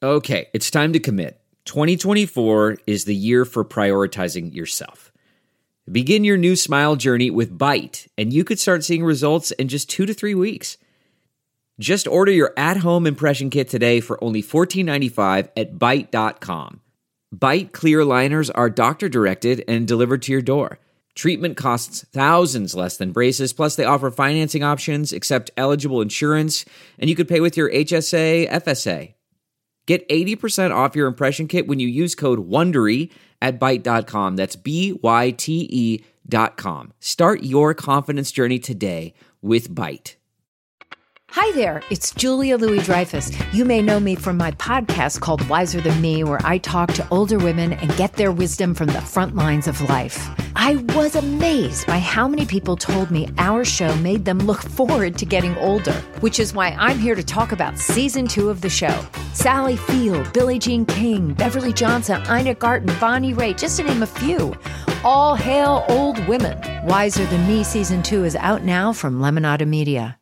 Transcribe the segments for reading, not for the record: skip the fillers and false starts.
Okay, it's time to commit. 2024 is the year for prioritizing yourself. Begin your new smile journey with Byte, and you could start seeing results in just 2 to 3 weeks. Just order your at-home impression kit today for only $14.95 at Byte.com. Byte clear liners are doctor-directed and delivered to your door. Treatment costs thousands less than braces, plus they offer financing options, accept eligible insurance, and you could pay with your HSA, FSA. Get 80% off your impression kit when you use code WONDERY at Byte.com. That's BYTE.com. Start your confidence journey today with Byte. Hi there, it's Julia Louis-Dreyfus. You may know me from my podcast called Wiser Than Me, where I talk to older women and get their wisdom from the front lines of life. I was amazed by how many people told me our show made them look forward to getting older, which is why I'm here to talk about season 2 of the show. Sally Field, Billie Jean King, Beverly Johnson, Ina Garten, Bonnie Raitt, just to name a few. All hail old women. Wiser Than Me season 2 is out now from Lemonada Media.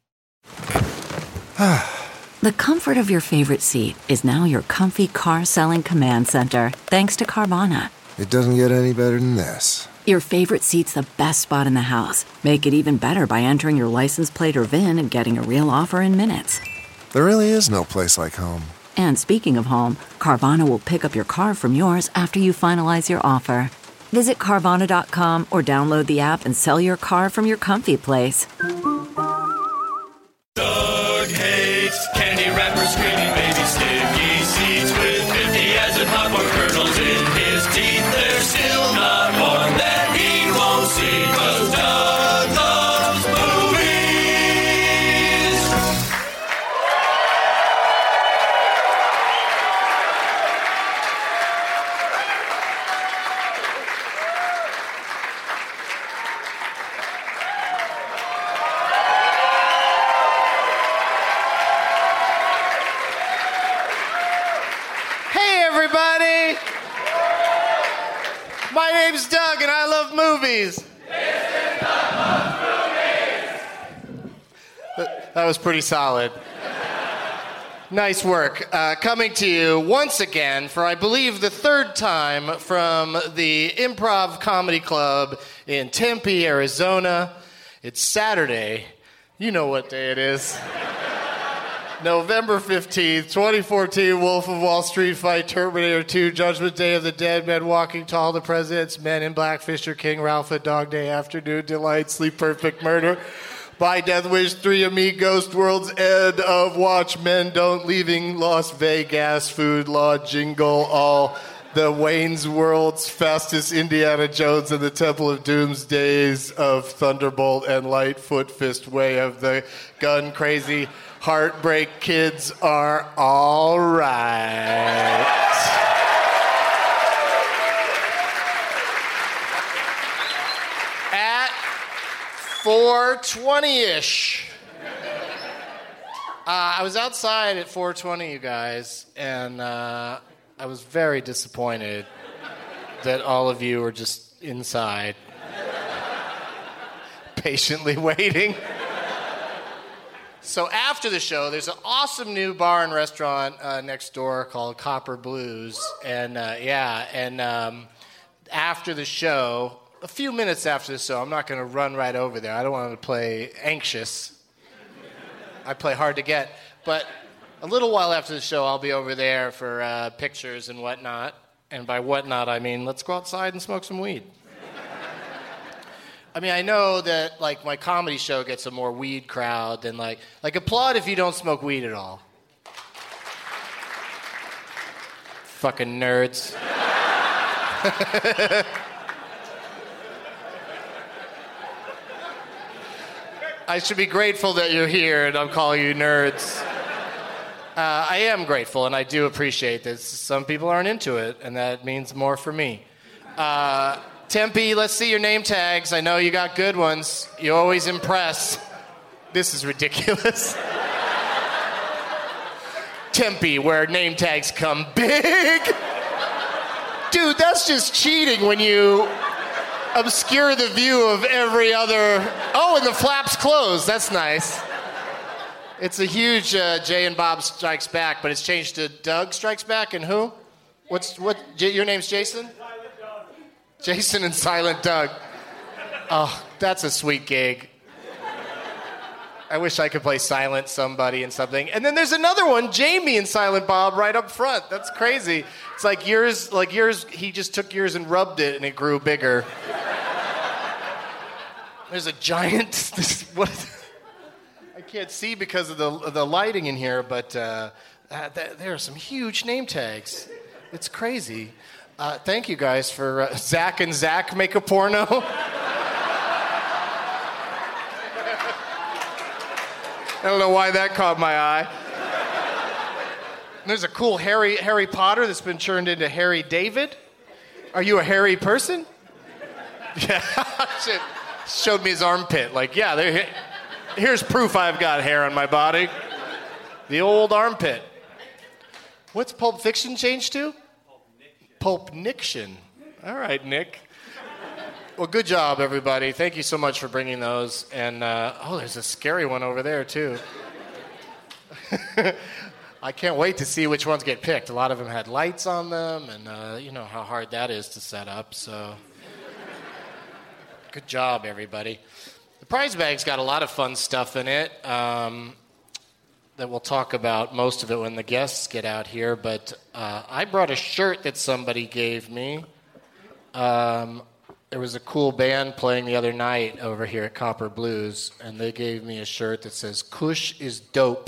The comfort of your favorite seat is now your comfy car selling command center, thanks to Carvana. It doesn't get any better than this. Your favorite seat's the best spot in the house. Make it even better by entering your license plate or VIN and getting a real offer in minutes. There really is no place like home. And speaking of home, Carvana will pick up your car from yours after you finalize your offer. Visit Carvana.com or download the app and sell your car from your comfy place. Doug hates candy wrappers, screaming baby sticky seeds with 50 as in popcorn kernels in his teeth. There's still not one that he won't see, 'cause Doug loves movies. Hey, everybody! My name's Doug, and I love movies. That was pretty solid. Nice work. Coming to you once again, for I believe the 3rd time, from the Improv Comedy Club in Tempe, Arizona. It's Saturday. You know what day it is. November 15th, 2014, Wolf of Wall Street fight, Terminator 2, Judgment Day of the Dead, Men Walking Tall, The President's Men in Black, Fisher King, Ralph, A Dog Day Afternoon, Delight, Sleep Perfect, Murder, By Death Wish, 3 Amigos, World's End of Watchmen, Don't, Leaving Las Vegas, Food Law, Jingle, All, The Wayne's World's Fastest, Indiana Jones and the Temple of Doom's Days of Thunderbolt and Lightfoot, Fist Way of the Gun, Crazy Heartbreak Kids Are All Right. At 4:20-ish. I was outside at 4:20, you guys, and I was very disappointed that all of you were just inside, patiently waiting. So after the show, there's an awesome new bar and restaurant next door called Copper Blues. And after the show, a few minutes after the show, I'm not going to run right over there. I don't want to play anxious. I play hard to get. But a little while after the show, I'll be over there for pictures and whatnot. And by whatnot, I mean, let's go outside and smoke some weed. I mean, I know that, like, my comedy show gets a more weed crowd than, like applaud if you don't smoke weed at all. Fucking nerds. I should be grateful that you're here and I'm calling you nerds. I am grateful, and I do appreciate this. Some people aren't into it, and that means more for me. Tempe, let's see your name tags. I know you got good ones. You always impress. This is ridiculous. Tempe, where name tags come big. Dude, that's just cheating when you obscure the view of every other... Oh, and the flap's closed. That's nice. It's a huge Jay and Bob Strikes Back, but it's changed to Doug Strikes Back and who? Your name's Jason? Jason and Silent Doug. Oh, that's a sweet gig. I wish I could play Silent Somebody and something. And then there's another one, Jamie and Silent Bob, right up front. That's crazy. It's like yours, he just took yours and rubbed it and it grew bigger. There's a giant, I can't see because of the lighting in here, but there are some huge name tags. It's crazy. Thank you guys for Zach and Zach make a porno. I don't know why that caught my eye. There's a cool Harry Potter that's been turned into Harry David. Are you a hairy person? Yeah, shit. Showed me his armpit. Like, yeah, here's proof I've got hair on my body. The old armpit. What's Pulp Fiction changed to? Pulp Niction. All right, Nick. Well, good job, everybody. Thank you so much for bringing those. And, there's a scary one over there, too. I can't wait to see which ones get picked. A lot of them had lights on them, and you know how hard that is to set up, so... Good job, everybody. The prize bag's got a lot of fun stuff in it that we'll talk about, most of it when the guests get out here, but I brought a shirt that somebody gave me. There was a cool band playing the other night over here at Copper Blues, and they gave me a shirt that says, Kush is dope.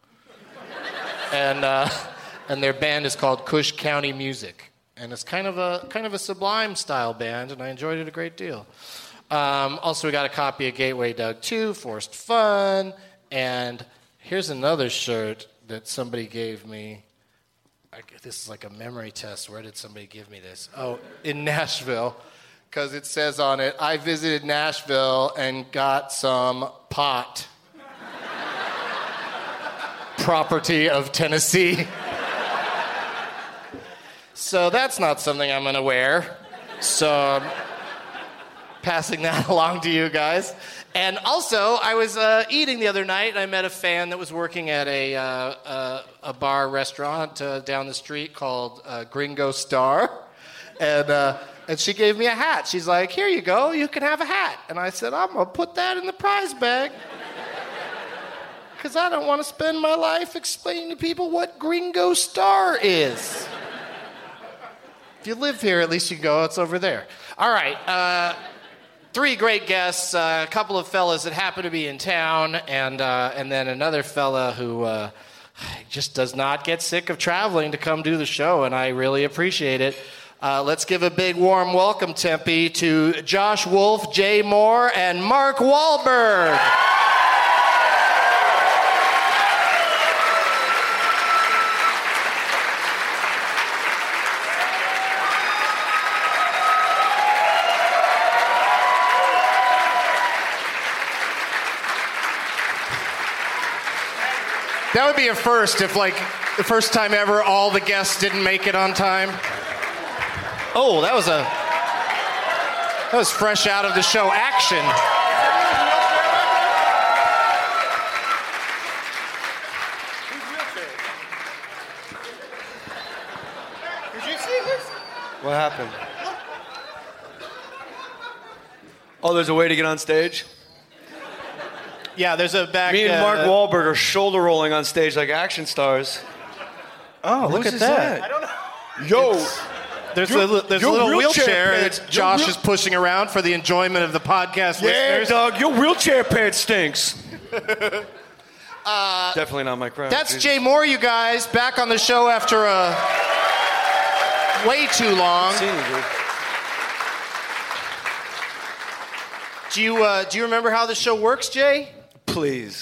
And their band is called Kush County Music. And it's kind of a Sublime style band, and I enjoyed it a great deal. Also, we got a copy of Gateway Doug 2, Forced Fun, and here's another shirt that somebody gave me. This is like a memory test. Where did somebody give me this? Oh, in Nashville, because it says on it, I visited Nashville and got some pot. Property of Tennessee. So that's not something I'm going to wear. So... passing that along to you guys. And also, I was eating the other night, and I met a fan that was working at a bar restaurant down the street called Gringo Star. And she gave me a hat. She's like, here you go, you can have a hat. And I said, I'm going to put that in the prize bag. Because I don't want to spend my life explaining to people what Gringo Star is. If you live here, at least you can go, it's over there. All right, 3 great guests, a couple of fellas that happen to be in town, and then another fella who just does not get sick of traveling to come do the show, and I really appreciate it. Let's give a big warm welcome, Tempe, to Josh Wolf, Jay Moore, and Mark Wahlberg. That would be a first if, like, the first time ever all the guests didn't make it on time. Oh, that was fresh out of the show action. Did you see this? What happened? Oh, there's a way to get on stage? Yeah, there's a back... Me and Mark Wahlberg are shoulder rolling on stage like action stars. Oh, look at that. I don't know. Yo. There's a little wheelchair that Josh is pushing around for the enjoyment of the podcast listeners. Yeah, dog, your wheelchair pants stinks. Definitely not my crowd. That's Jay Moore, you guys, back on the show after way too long. Do you remember how the show works, Jay? Please.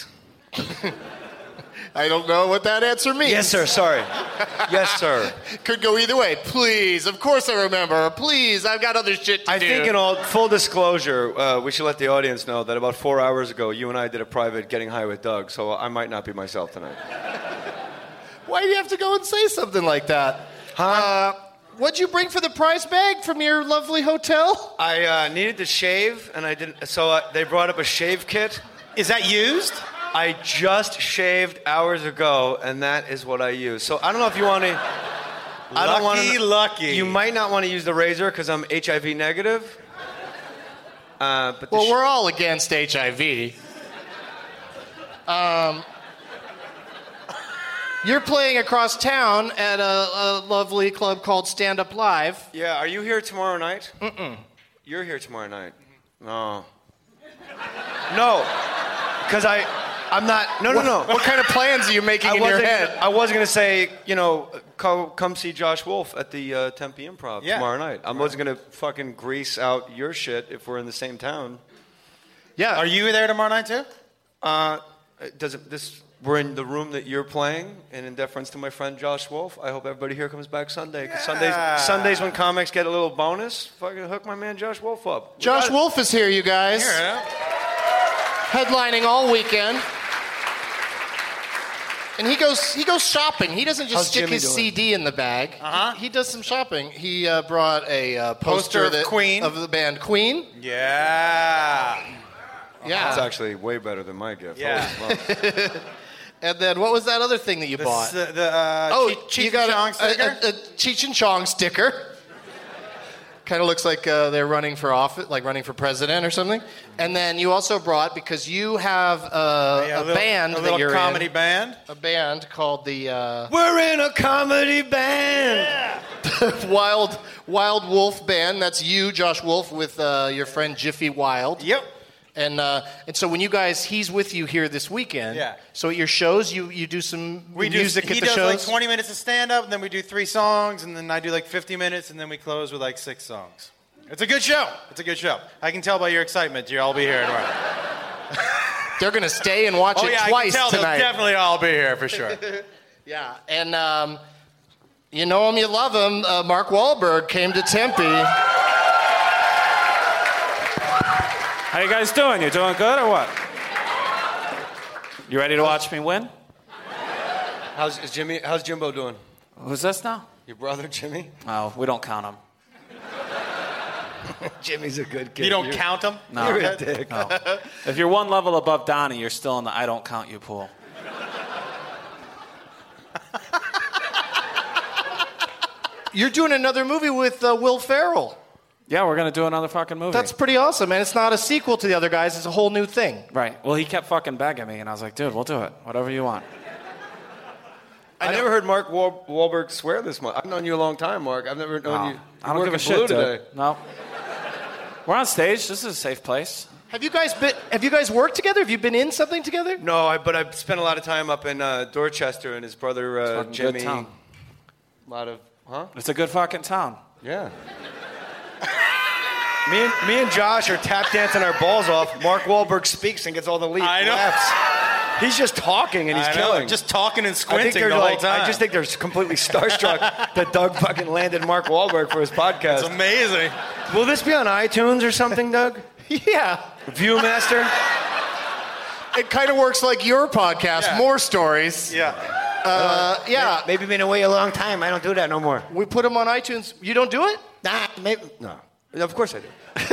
I don't know what that answer means. Yes, sir. Sorry. Yes, sir. Could go either way. Please. Of course I remember. Please. I've got other shit to do. I think in all full disclosure, we should let the audience know that about 4 hours ago, you and I did a private Getting High with Doug, so I might not be myself tonight. Why do you have to go and say something like that? Huh? What'd you bring for the prize bag from your lovely hotel? I needed to shave, and I didn't. So they brought up a shave kit. Is that used? I just shaved hours ago, and that is what I use. So I don't know if you want to... Lucky. You might not want to use the razor because I'm HIV negative. But Well, we're all against HIV. You're playing across town at a lovely club called Stand Up Live. Yeah, are you here tomorrow night? You're here tomorrow night. No. No, because I'm not... No. What kind of plans are you making in your head? I was going to say, come see Josh Wolf at the Tempe Improv tomorrow night. I wasn't going to fucking grease out your shit if we're in the same town. Yeah. Are you there tomorrow night too? We're in the room that you're playing, and in deference to my friend Josh Wolf, I hope everybody here comes back Sunday. 'Cause Sundays when comics get a little bonus, fucking hook my man Josh Wolf up. Josh Wolf is here, you guys. Headlining all weekend. And he goes shopping. He doesn't just How's stick Jimmy his doing? CD in the bag. He does some shopping. He brought a Poster of Queen. of the band Queen. Yeah. Yeah. It's actually way better than my gift. Yeah. Holy smokes. And then what was that other thing that you bought? The you got Chong sticker? a Cheech and Chong sticker. Kind of looks like they're running for office, like running for president or something. And then you also brought, because you have a band a little that you're comedy in, band. a band called the We're in a comedy band. Wild Wolf Band. That's you, Josh Wolf, with your friend Jiffy Wild. Yep. And so when you guys, he's with you here this weekend. Yeah. So at your shows, you do some music at the shows? He does like 20 minutes of stand-up, and then we do 3 songs, and then I do like 50 minutes, and then we close with like 6 songs. It's a good show. I can tell by your excitement. You'll all be here tomorrow. They're going to stay and watch it twice I can tell tonight. They'll definitely all be here for sure. Yeah. And you know him, you love him. Mark Wahlberg came to Tempe. How you guys doing? You doing good or what? You ready to watch me win? How's Jimbo doing? Who's this now? Your brother, Jimmy? Oh, we don't count him. Jimmy's a good kid. You don't count them? No. You're a dick. No. If you're one level above Donnie, you're still in the I don't count you pool. You're doing another movie with Will Ferrell. Yeah, we're going to do another fucking movie. That's pretty awesome, man. It's not a sequel to the other guys. It's a whole new thing. Right. Well, he kept fucking begging me, and I was like, dude, we'll do it. Whatever you want. I never heard Mark Wahlberg swear this much. I've known you a long time, Mark. I've never known you. I don't give a shit, dude. No. We're on stage. This is a safe place. Have you guys worked together? Have you been in something together? No, but I've spent a lot of time up in Dorchester, and his brother Jimmy. Good town. A lot of, It's a good fucking town. Yeah. Me and Josh are tap dancing our balls off. Mark Wahlberg speaks and gets all the I know. laughs. He's just talking and he's killing. Just talking and I squinting think they're the whole time. I just think they're completely starstruck that Doug fucking landed Mark Wahlberg for his podcast. It's amazing. Will this be on iTunes or something, Doug? Yeah. Viewmaster? It kind of works like your podcast, Yeah. More Stories. Yeah. Yeah. Maybe been away a long time. I don't do that no more. We put them on iTunes. You don't do it? Nah, maybe no. Of course I do.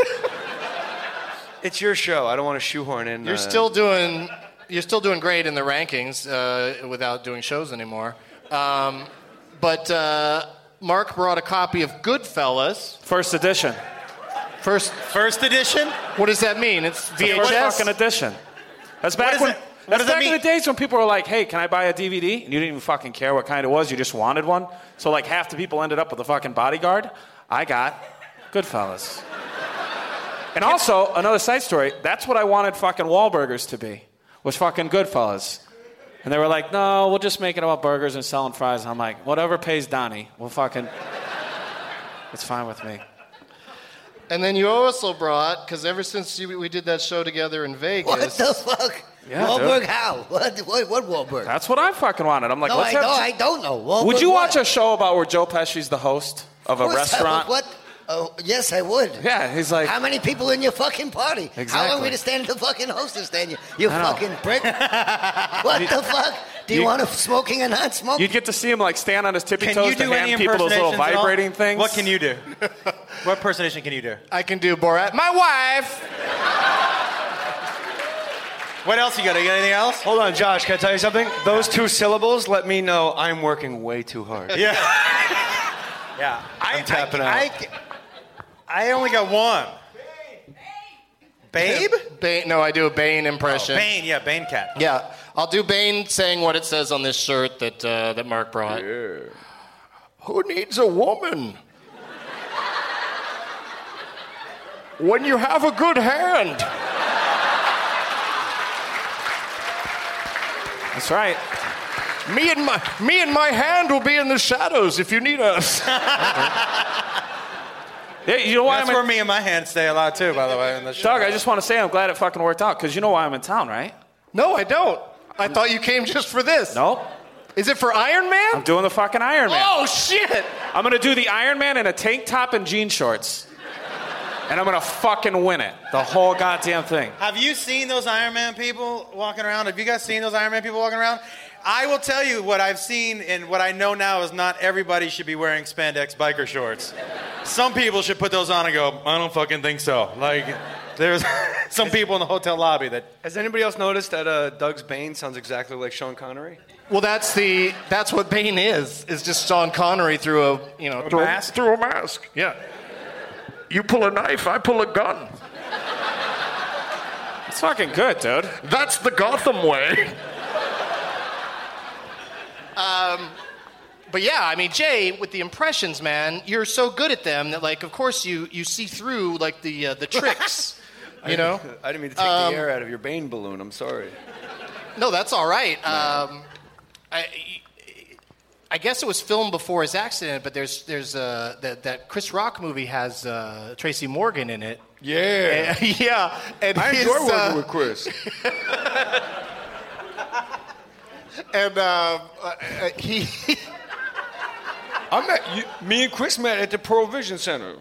It's your show. I don't want to shoehorn in. You're still doing great in the rankings without doing shows anymore. But Mark brought a copy of Goodfellas. First edition. First edition? What does that mean? It's First VHS? fucking edition. That's back is when. it? What does That's that back in mean? the days when people were like, "Hey, can I buy a DVD?" And you didn't even fucking care what kind it was. You just wanted one. So like half the people ended up with a fucking Bodyguard. I got Goodfellas. And also another side story. That's what I wanted fucking Wahlburgers to be. Was fucking Goodfellas. And they were like, "No, we'll just make it about burgers and selling fries." And I'm like, "Whatever pays Donnie, we'll fucking. It's fine with me." And then you also brought, because ever since we did that show together in Vegas. What the fuck? Yeah, Wahlberg dude. how? What Wahlberg? That's what I fucking wanted. I'm like, No, let's I have. don't know. Wahlberg Would you what? watch a show about where Joe Pesci's the host of a Of course I restaurant? would. What? Oh, yes, I would. Yeah, he's like, How many people in your fucking party? How Exactly. long we to stand at the fucking hostess stand? You I know. fucking prick. What the fuck? Do you want a smoking or not smoking? you'd get to see him like stand on his tippy Can toes you to do any hand people those little impersonations at all? vibrating things. What can you do? What impersonation can you do? I can do Borat. My wife! What else you got? You got anything else? Hold on, Josh. Can I tell you something? Those 2 syllables let me know I'm working way too hard. Yeah. Yeah. I'm tapping out. I only got one. Babe? Bane, no, I do a Bane impression. Oh, Bane, yeah, Bane Cat. Yeah, I'll do Bane saying what it says on this shirt that Mark brought. Yeah. Who needs a woman? When you have a good hand. That's right. Me and my hand will be in the shadows if you need us. Yeah, you know why That's where me and my hand stay a lot too, by the way. In the Doug, I just want to say I'm glad it fucking worked out, because you know why I'm in town, right? No, I don't. I thought you came just for this. Nope. Is it for Iron Man? I'm doing the fucking Iron Man. Oh, shit! I'm going to do the Iron Man in a tank top and jean shorts. And I'm going to fucking win it. The whole goddamn thing. Have you seen those Iron Man people walking around? Have you guys seen those Iron Man people walking around? I will tell you what I've seen, and what I know now is not everybody should be wearing spandex biker shorts. Some people should put those on and go, I don't fucking think so. Like, there's some people in the hotel lobby that... Has anybody else noticed that Doug's Bane sounds exactly like Sean Connery? Well, that's what Bane is just Sean Connery through a mask. Through a mask, yeah. You pull a knife, I pull a gun. It's fucking good, dude. That's the Gotham way. But yeah, I mean, Jay, with the impressions, man, you're so good at them that, like, of course you see through, like, the tricks, you know? I didn't mean to take the air out of your Bane balloon. I'm sorry. No, that's all right. I guess it was filmed before his accident, but there's that Chris Rock movie has Tracy Morgan in it. Yeah. Yeah. And I enjoy working with Chris. And me and Chris met at the Provision Center.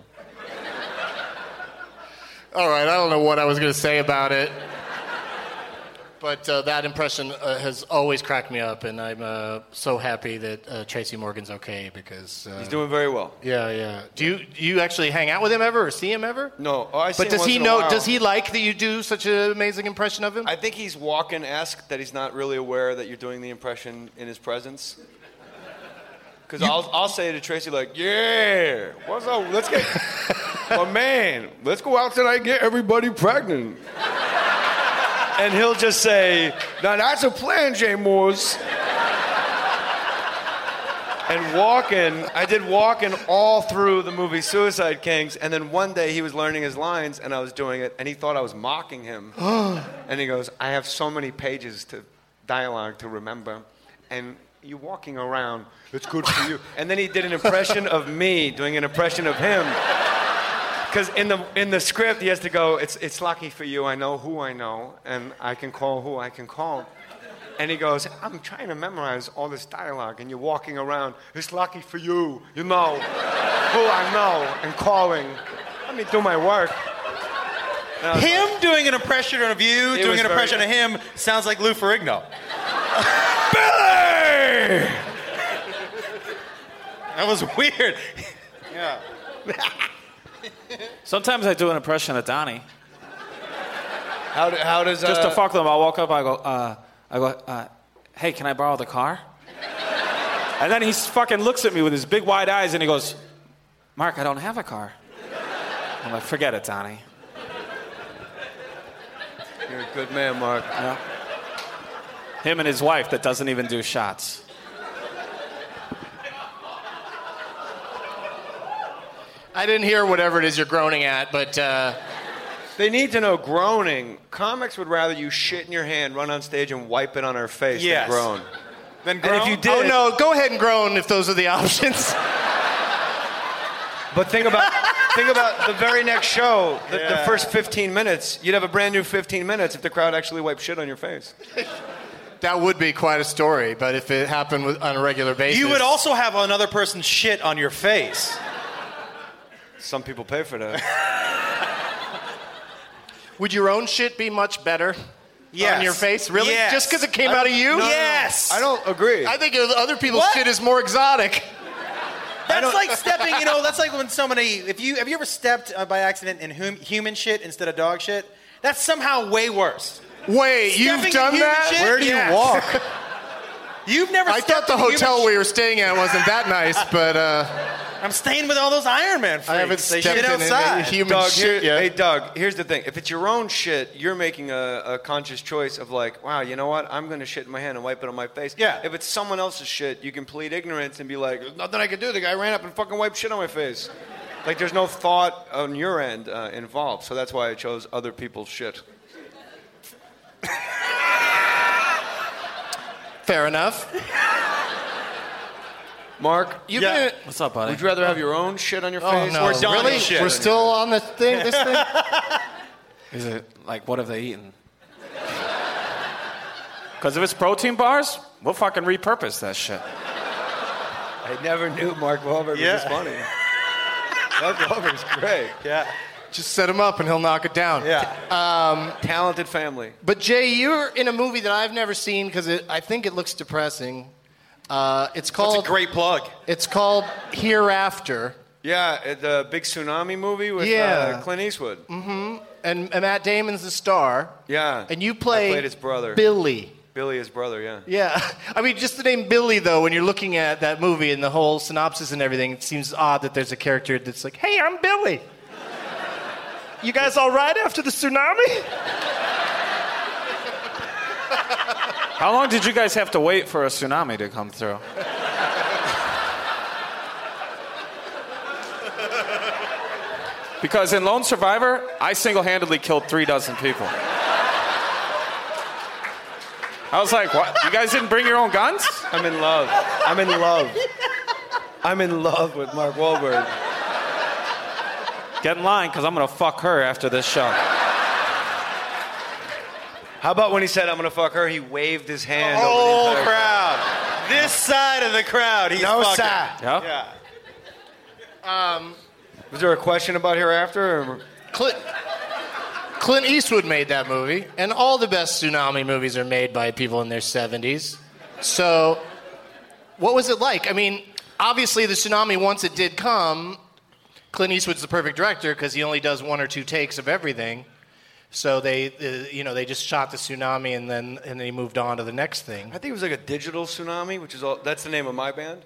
All right, I don't know what I was going to say about it. But that impression has always cracked me up, and I'm so happy that Tracy Morgan's okay, because... He's doing very well. Yeah. Do you actually hang out with him ever or see him ever? No. I see but him does once he in a know? while. Does he like that you do such an amazing impression of him? I think he's Walken-esque, that he's not really aware that you're doing the impression in his presence. Because I'll say to Tracy, like, yeah, what's up? Let's get... oh, man, let's go out tonight and get everybody pregnant. And he'll just say, now that's a plan, Jay Moores. And Walken, I did Walken all through the movie Suicide Kings, and then one day he was learning his lines, and I was doing it, and he thought I was mocking him. And he goes, I have so many pages to dialogue to remember, and you walking around, it's good for you. And then he did an impression of me doing an impression of him. Because in the script, he has to go, it's lucky for you, I know who I know, and I can call who I can call. And he goes, I'm trying to memorize all this dialogue, and you're walking around, it's lucky for you, you know who I know, and calling. Let me do my work. Him doing an impression of you, doing an impression of him, sounds like Lou Ferrigno. Billy! That was weird. Yeah. Sometimes I do an impression of Donnie. How does Just to fuck them, I'll walk up, I go, hey, can I borrow the car? And then he fucking looks at me with his big wide eyes and he goes, Mark, I don't have a car. I'm like, forget it, Donnie. You're a good man, Mark. Yeah. Him and his wife that doesn't even do shots. I didn't hear whatever it is you're groaning at, but... They need to know groaning. Comics would rather you shit in your hand, run on stage, and wipe it on our face than groan. Then groan? And if you did... Oh, no, go ahead and groan if those are the options. But think about the very next show, the first 15 minutes. You'd have a brand new 15 minutes if the crowd actually wiped shit on your face. That would be quite a story, but if it happened on a regular basis... You would also have another person's shit on your face. Some people pay for that. Would your own shit be much better Yes. on your face? Really? Yes. Just because it came out of you? No, Yes. I don't agree. I think other people's What? shit is more exotic. That's like stepping, that's like when somebody, have you ever stepped by accident in human shit instead of dog shit? That's somehow way worse. Wait, you've Stepping in done human that? shit? Where do you Yes. walk? You've never I thought stepped the in human hotel shit? we were staying at wasn't that nice, but I'm staying with all those Iron Man freaks. I haven't They stepped shit in any outside. human Doug, shit yet. Hey, Doug, here's the thing. If it's your own shit, you're making a conscious choice of like, wow, you know what? I'm going to shit in my hand and wipe it on my face. Yeah. If it's someone else's shit, you can plead ignorance and be like, there's nothing I can do. The guy ran up and fucking wiped shit on my face. Like, there's no thought on your end involved. So that's why I chose other people's shit. Fair enough. Mark, You've Yeah. been... What's up, buddy? would you rather have your own shit on your Oh, face no. or Donnie's Really? shit? We're still on this thing? Is it like, what have they eaten? Because if it's protein bars, we'll fucking repurpose that shit. I never knew Mark Wahlberg was this funny. Mark Wahlberg's great. Yeah. Just set him up and he'll knock it down. Yeah. Talented family. But Jay, you're in a movie that I've never seen because I think it looks depressing. It's called... That's a great plug. It's called Hereafter. Yeah, the big tsunami movie with Clint Eastwood. And Matt Damon's the star. Yeah. And you I play played his brother. Billy. Billy, his brother, yeah. Yeah. I mean, just the name Billy, though, when you're looking at that movie and the whole synopsis and everything, it seems odd that there's a character that's like, hey, I'm Billy. You guys all right after the tsunami? How long did you guys have to wait for a tsunami to come through? Because in Lone Survivor, I single-handedly killed 36 people. I was like, what? You guys didn't bring your own guns? I'm in love. I'm in love. I'm in love with Mark Wahlberg. Get in line, because I'm going to fuck her after this show. How about when he said, I'm going to fuck her, he waved his hand over Whole the entire crowd. This side of the crowd. He's No, fucking. sir. Yeah? Yeah. Was there a question about Hereafter? Or? Clint Eastwood made that movie, and all the best tsunami movies are made by people in their 70s. So, what was it like? I mean, obviously the tsunami, once it did come, Clint Eastwood's the perfect director because he only does 1 or 2 takes of everything. So they just shot the tsunami and then he moved on to the next thing. I think it was like a digital tsunami, which is that's the name of my band.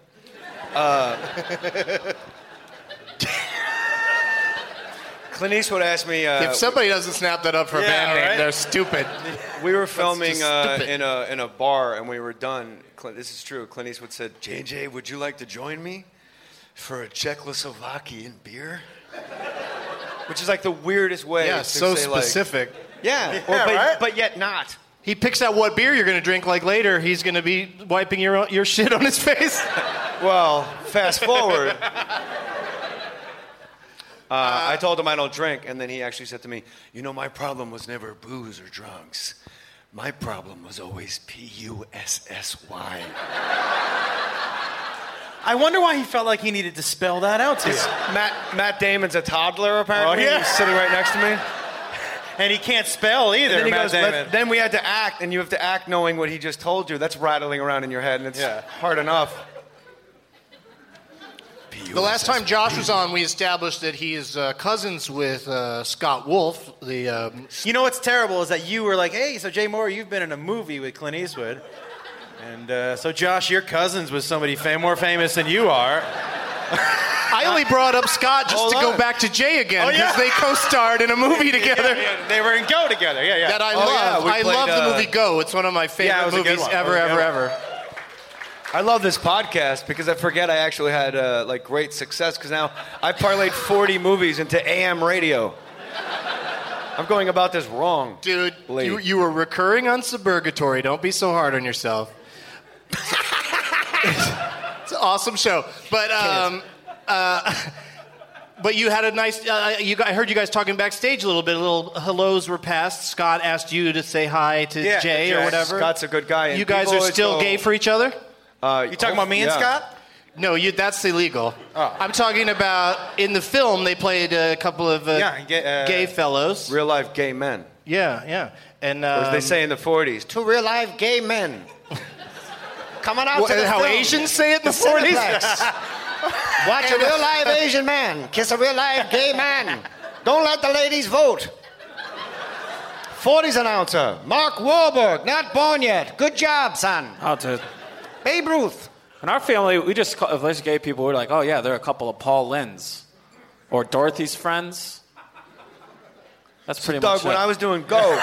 Clint Eastwood asked me. If somebody doesn't snap that up for a band name, right? they're stupid. We were filming just stupid. in a bar, and we were done. This is true. Clint Eastwood said, "JJ, would you like to join me for a Czechoslovakian beer?" Which is like the weirdest way. Yeah, to so say, like- specific. yeah, right? but yet not. He picks out what beer you're going to drink. Like later, he's going to be wiping your shit on his face. Well, fast forward. I told him I don't drink, and then he actually said to me, "You know, my problem was never booze or drugs. My problem was always Pussy." I wonder why he felt like he needed to spell that out to you. Matt Damon's a toddler, apparently. Oh, yeah. He's sitting right next to me. And he can't spell either, And then he Matt goes, Damon. then we had to act, and you have to act knowing what he just told you. That's rattling around in your head, and it's hard enough. The last time Josh was on, we established that he is cousins with Scott Wolf. You know what's terrible is that you were like, hey, so Jay Moore, you've been in a movie with Clint Eastwood. And so, Josh, you're cousins with somebody more famous than you are. I only brought up Scott just to go back to Jay again because they co-starred in a movie together. They were in Go together. Yeah, yeah. That I love. we I played, love the movie Go. It's one of my it favorite was a good movies one. ever. I love this podcast because I forget I actually had like great success because now I parlayed 40 movies into AM radio. I'm going about this wrong. Dude, Late. you were recurring on Suburgatory. Don't be so hard on yourself. It's an awesome show. But you had a nice... I heard you guys talking backstage a little bit. Little hellos were passed. Scott asked you to say hi to Jay or whatever. Scott's a good guy. And You guys people are always still go, gay for each other? You talking about me and Scott? No, that's illegal. Oh. I'm talking about in the film they played a couple of gay fellows. Real life gay men. Yeah. And Or as they say in the 40s, two real life gay men. Coming out to the how film. Asians say it in the 40s. Watch a real live Asian man kiss a real live gay man. Don't let the ladies vote. 40s announcer, Mark Wahlberg, not born yet. Good job, son. Oh, dude. Babe Ruth. In our family, we just call, if there's gay people, we're like, oh yeah, they're a couple of Paul Lynns or Dorothy's friends. That's pretty Doug, much it. when I was doing Go,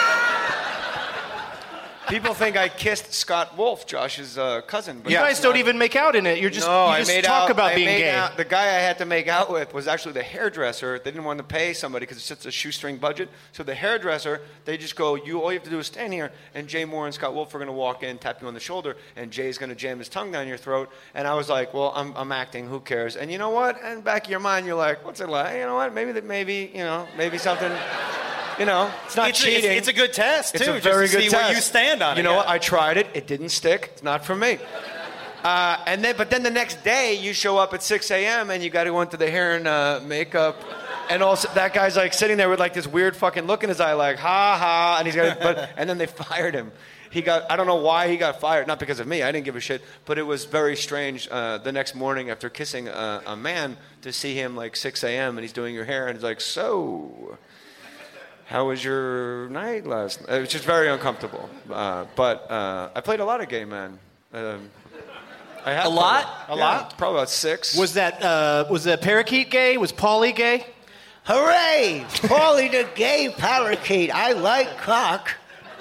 people think I kissed Scott Wolf, Josh's cousin. But You guys don't even make out in it. You just talk about being gay. The guy I had to make out with was actually the hairdresser. They didn't want to pay somebody because it's just a shoestring budget. So the hairdresser, they just go, all you have to do is stand here, and Jay Moore and Scott Wolf are going to walk in, tap you on the shoulder, and Jay's going to jam his tongue down your throat. And I was like, well, I'm acting. Who cares? And you know what? In the back of your mind, you're like, what's it like? You know what? Maybe something. It's not cheating. It's a good test, too. It's a very just to good see test. where you stand on it. You know what? I tried it. It didn't stick. It's not for me. But then the next day, you show up at 6 a.m. and you got to go into the hair and makeup. And also, that guy's like sitting there with like this weird fucking look in his eye, like, ha ha. And and then they fired him. I don't know why he got fired. Not because of me. I didn't give a shit. But it was very strange the next morning after kissing a man to see him like 6 a.m. and he's doing your hair and he's like, so, how was your night last night? It was just very uncomfortable. But I played a lot of gay men. A lot? Probably about 6. Was the parakeet gay? Was Paulie gay? Hooray! Paulie the gay parakeet. I like cock.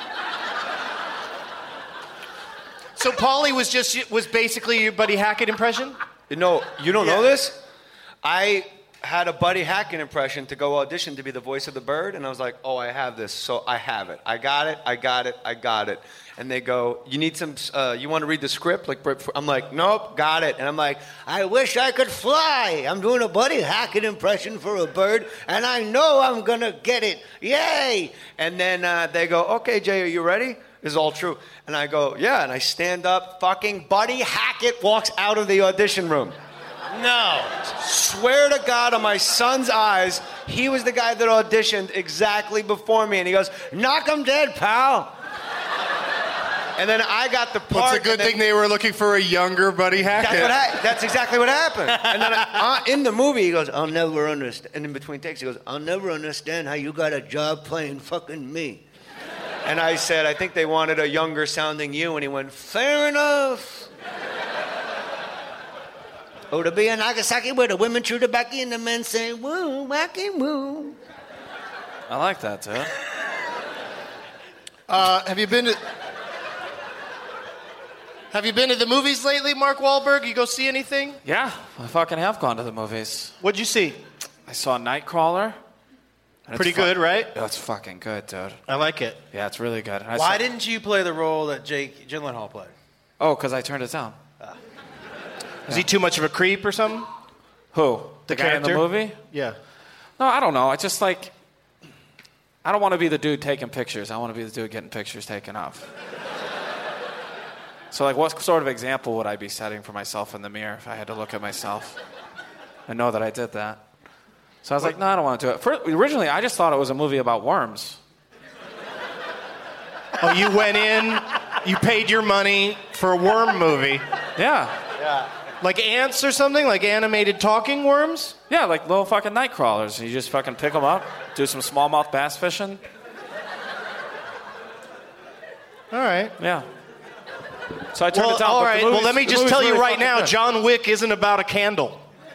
So Paulie was basically your Buddy Hackett impression? No, you don't know this? I had a Buddy Hackett impression to go audition to be the voice of the bird, and I was like, oh, I have this, so I have it. I got it. And they go, you need some, you want to read the script? I'm like, nope, got it. And I'm like, I wish I could fly. I'm doing a Buddy Hackett impression for a bird, and I know I'm going to get it. Yay! And then they go, okay, Jay, are you ready? This is all true. And I go, yeah. And I stand up. Fucking Buddy Hackett walks out of the audition room. No. Swear to God on my son's eyes, he was the guy that auditioned exactly before me. And he goes, knock him dead, pal. And then I got the part. It's a good thing they were looking for a younger Buddy Hackett. That's exactly what happened. And then in the movie, he goes, I'll never understand. And in between takes, he goes, I'll never understand how you got a job playing fucking me. And I said, I think they wanted a younger sounding you. And he went, fair enough. Oh, to be in Nagasaki where the women chew tobacco and the men say, woo, wacky, woo. I like that, too. Have you been to the movies lately, Mark Wahlberg? You go see anything? Yeah, I fucking have gone to the movies. What'd you see? I saw Nightcrawler. Pretty good, right? Oh, it's fucking good, dude. I like it. Yeah, it's really good. Why didn't you play the role that Jake Gyllenhaal played? Oh, because I turned it down. Is he too much of a creep or something? Who? The guy in the character? movie? Yeah. No, I don't know. I just like, I don't want to be the dude taking pictures. I want to be the dude getting pictures taken of. So, like, what sort of example would I be setting for myself in the mirror if I had to look at myself and know that I did that? So I was like, no, I don't want to do it. Originally, I just thought it was a movie about worms. Oh, you went in, you paid your money for a worm movie. Yeah. Like ants or something? Like animated talking worms? Yeah, like little fucking night crawlers. You just fucking pick them up, do some smallmouth bass fishing. All right. Yeah. So I turned it down. All but right. Well, let me just tell you right now, good. John Wick isn't about a candle.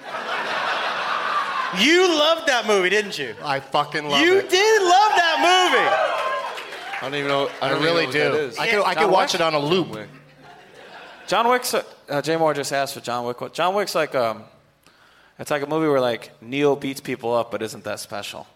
You loved that movie, didn't you? I fucking love it. You did love that movie. I don't even know. I really do. I could watch it on a loop. John Wick's. Jay Moore just asked for John Wick. John Wick's like it's like a movie where like Neo beats people up, but isn't that special.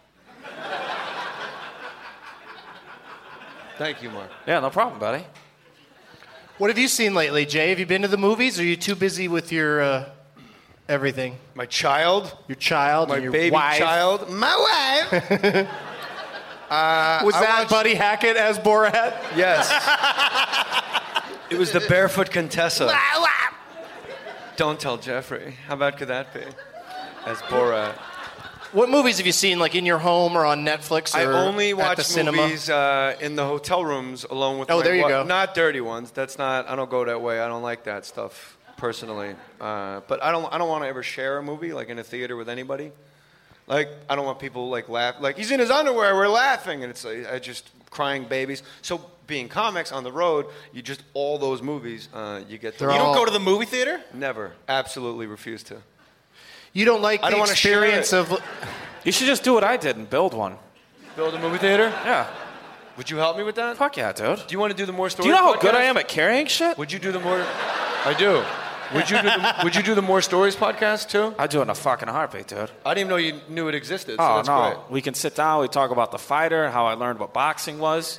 Thank you, Mark. Yeah, no problem, buddy. What have you seen lately, Jay? Have you been to the movies? Or are you too busy with your everything? My child. Your child. My and your baby wife. child. My wife. Was that Buddy Hackett as Borat? Yes. It was the barefoot Contessa. Don't tell Jeffrey. How bad could that be? As Borat. What movies have you seen, like in your home or on Netflix or I only at the watch cinema? movies in the hotel rooms alone with Oh, my there you wife. go. Not dirty ones. That's not. I don't go that way. I don't like that stuff personally. But I don't want to ever share a movie like in a theater with anybody. Like, I don't want people, like, laugh. Like, he's in his underwear, we're laughing. And it's like, I just crying babies. So being comics on the road, you just, all those movies, you get to. You don't go to the movie theater? Never. Absolutely refuse to. You don't like I the don't wanna share experience it. of... You should just do what I did and build one. Build a movie theater? Yeah. Would you help me with that? Fuck yeah, dude. Do you want to do the more stories? Do you know how podcast? good I am at carrying shit? Would you do the more? I do. Would you do the more stories podcast too? I'd do it in a fucking heartbeat, dude. I didn't even know you knew it existed. So Oh, that's no. great. We can sit down, we talk about the fighter, how I learned what boxing was.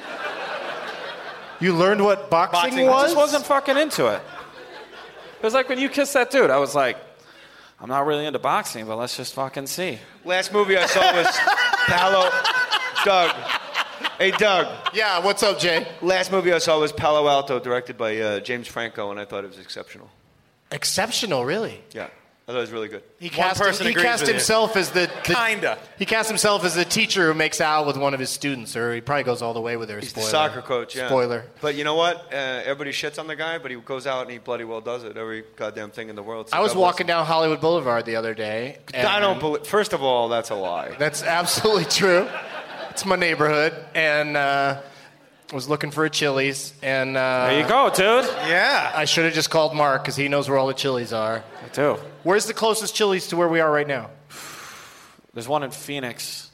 You learned what boxing was? I just wasn't fucking into it. It was like when you kissed that dude, I was like, I'm not really into boxing, but let's just fucking see. Last movie I saw was Palo. Doug. Hey, Doug. Yeah, what's up, Jay? Last movie I saw was Palo Alto, directed by James Franco, and I thought it was exceptional. Exceptional, really? Yeah, I thought it was really good. He cast himself as the Kinda. He cast himself as the teacher who makes out with one of his students, or he probably goes all the way with her. He's Spoiler. the soccer coach, yeah. Spoiler. But you know what? Everybody shits on the guy, but he goes out and he bloody well does it. Every goddamn thing in the world. So I was God bless walking down Hollywood Boulevard the other day. him. I don't believe. First of all, that's a lie. That's absolutely true. It's my neighborhood, and was looking for a Chili's, and There you go, dude. Yeah. I should have just called Mark because he knows where all the Chili's are. Me too. Where's the closest Chili's to where we are right now? There's one in Phoenix.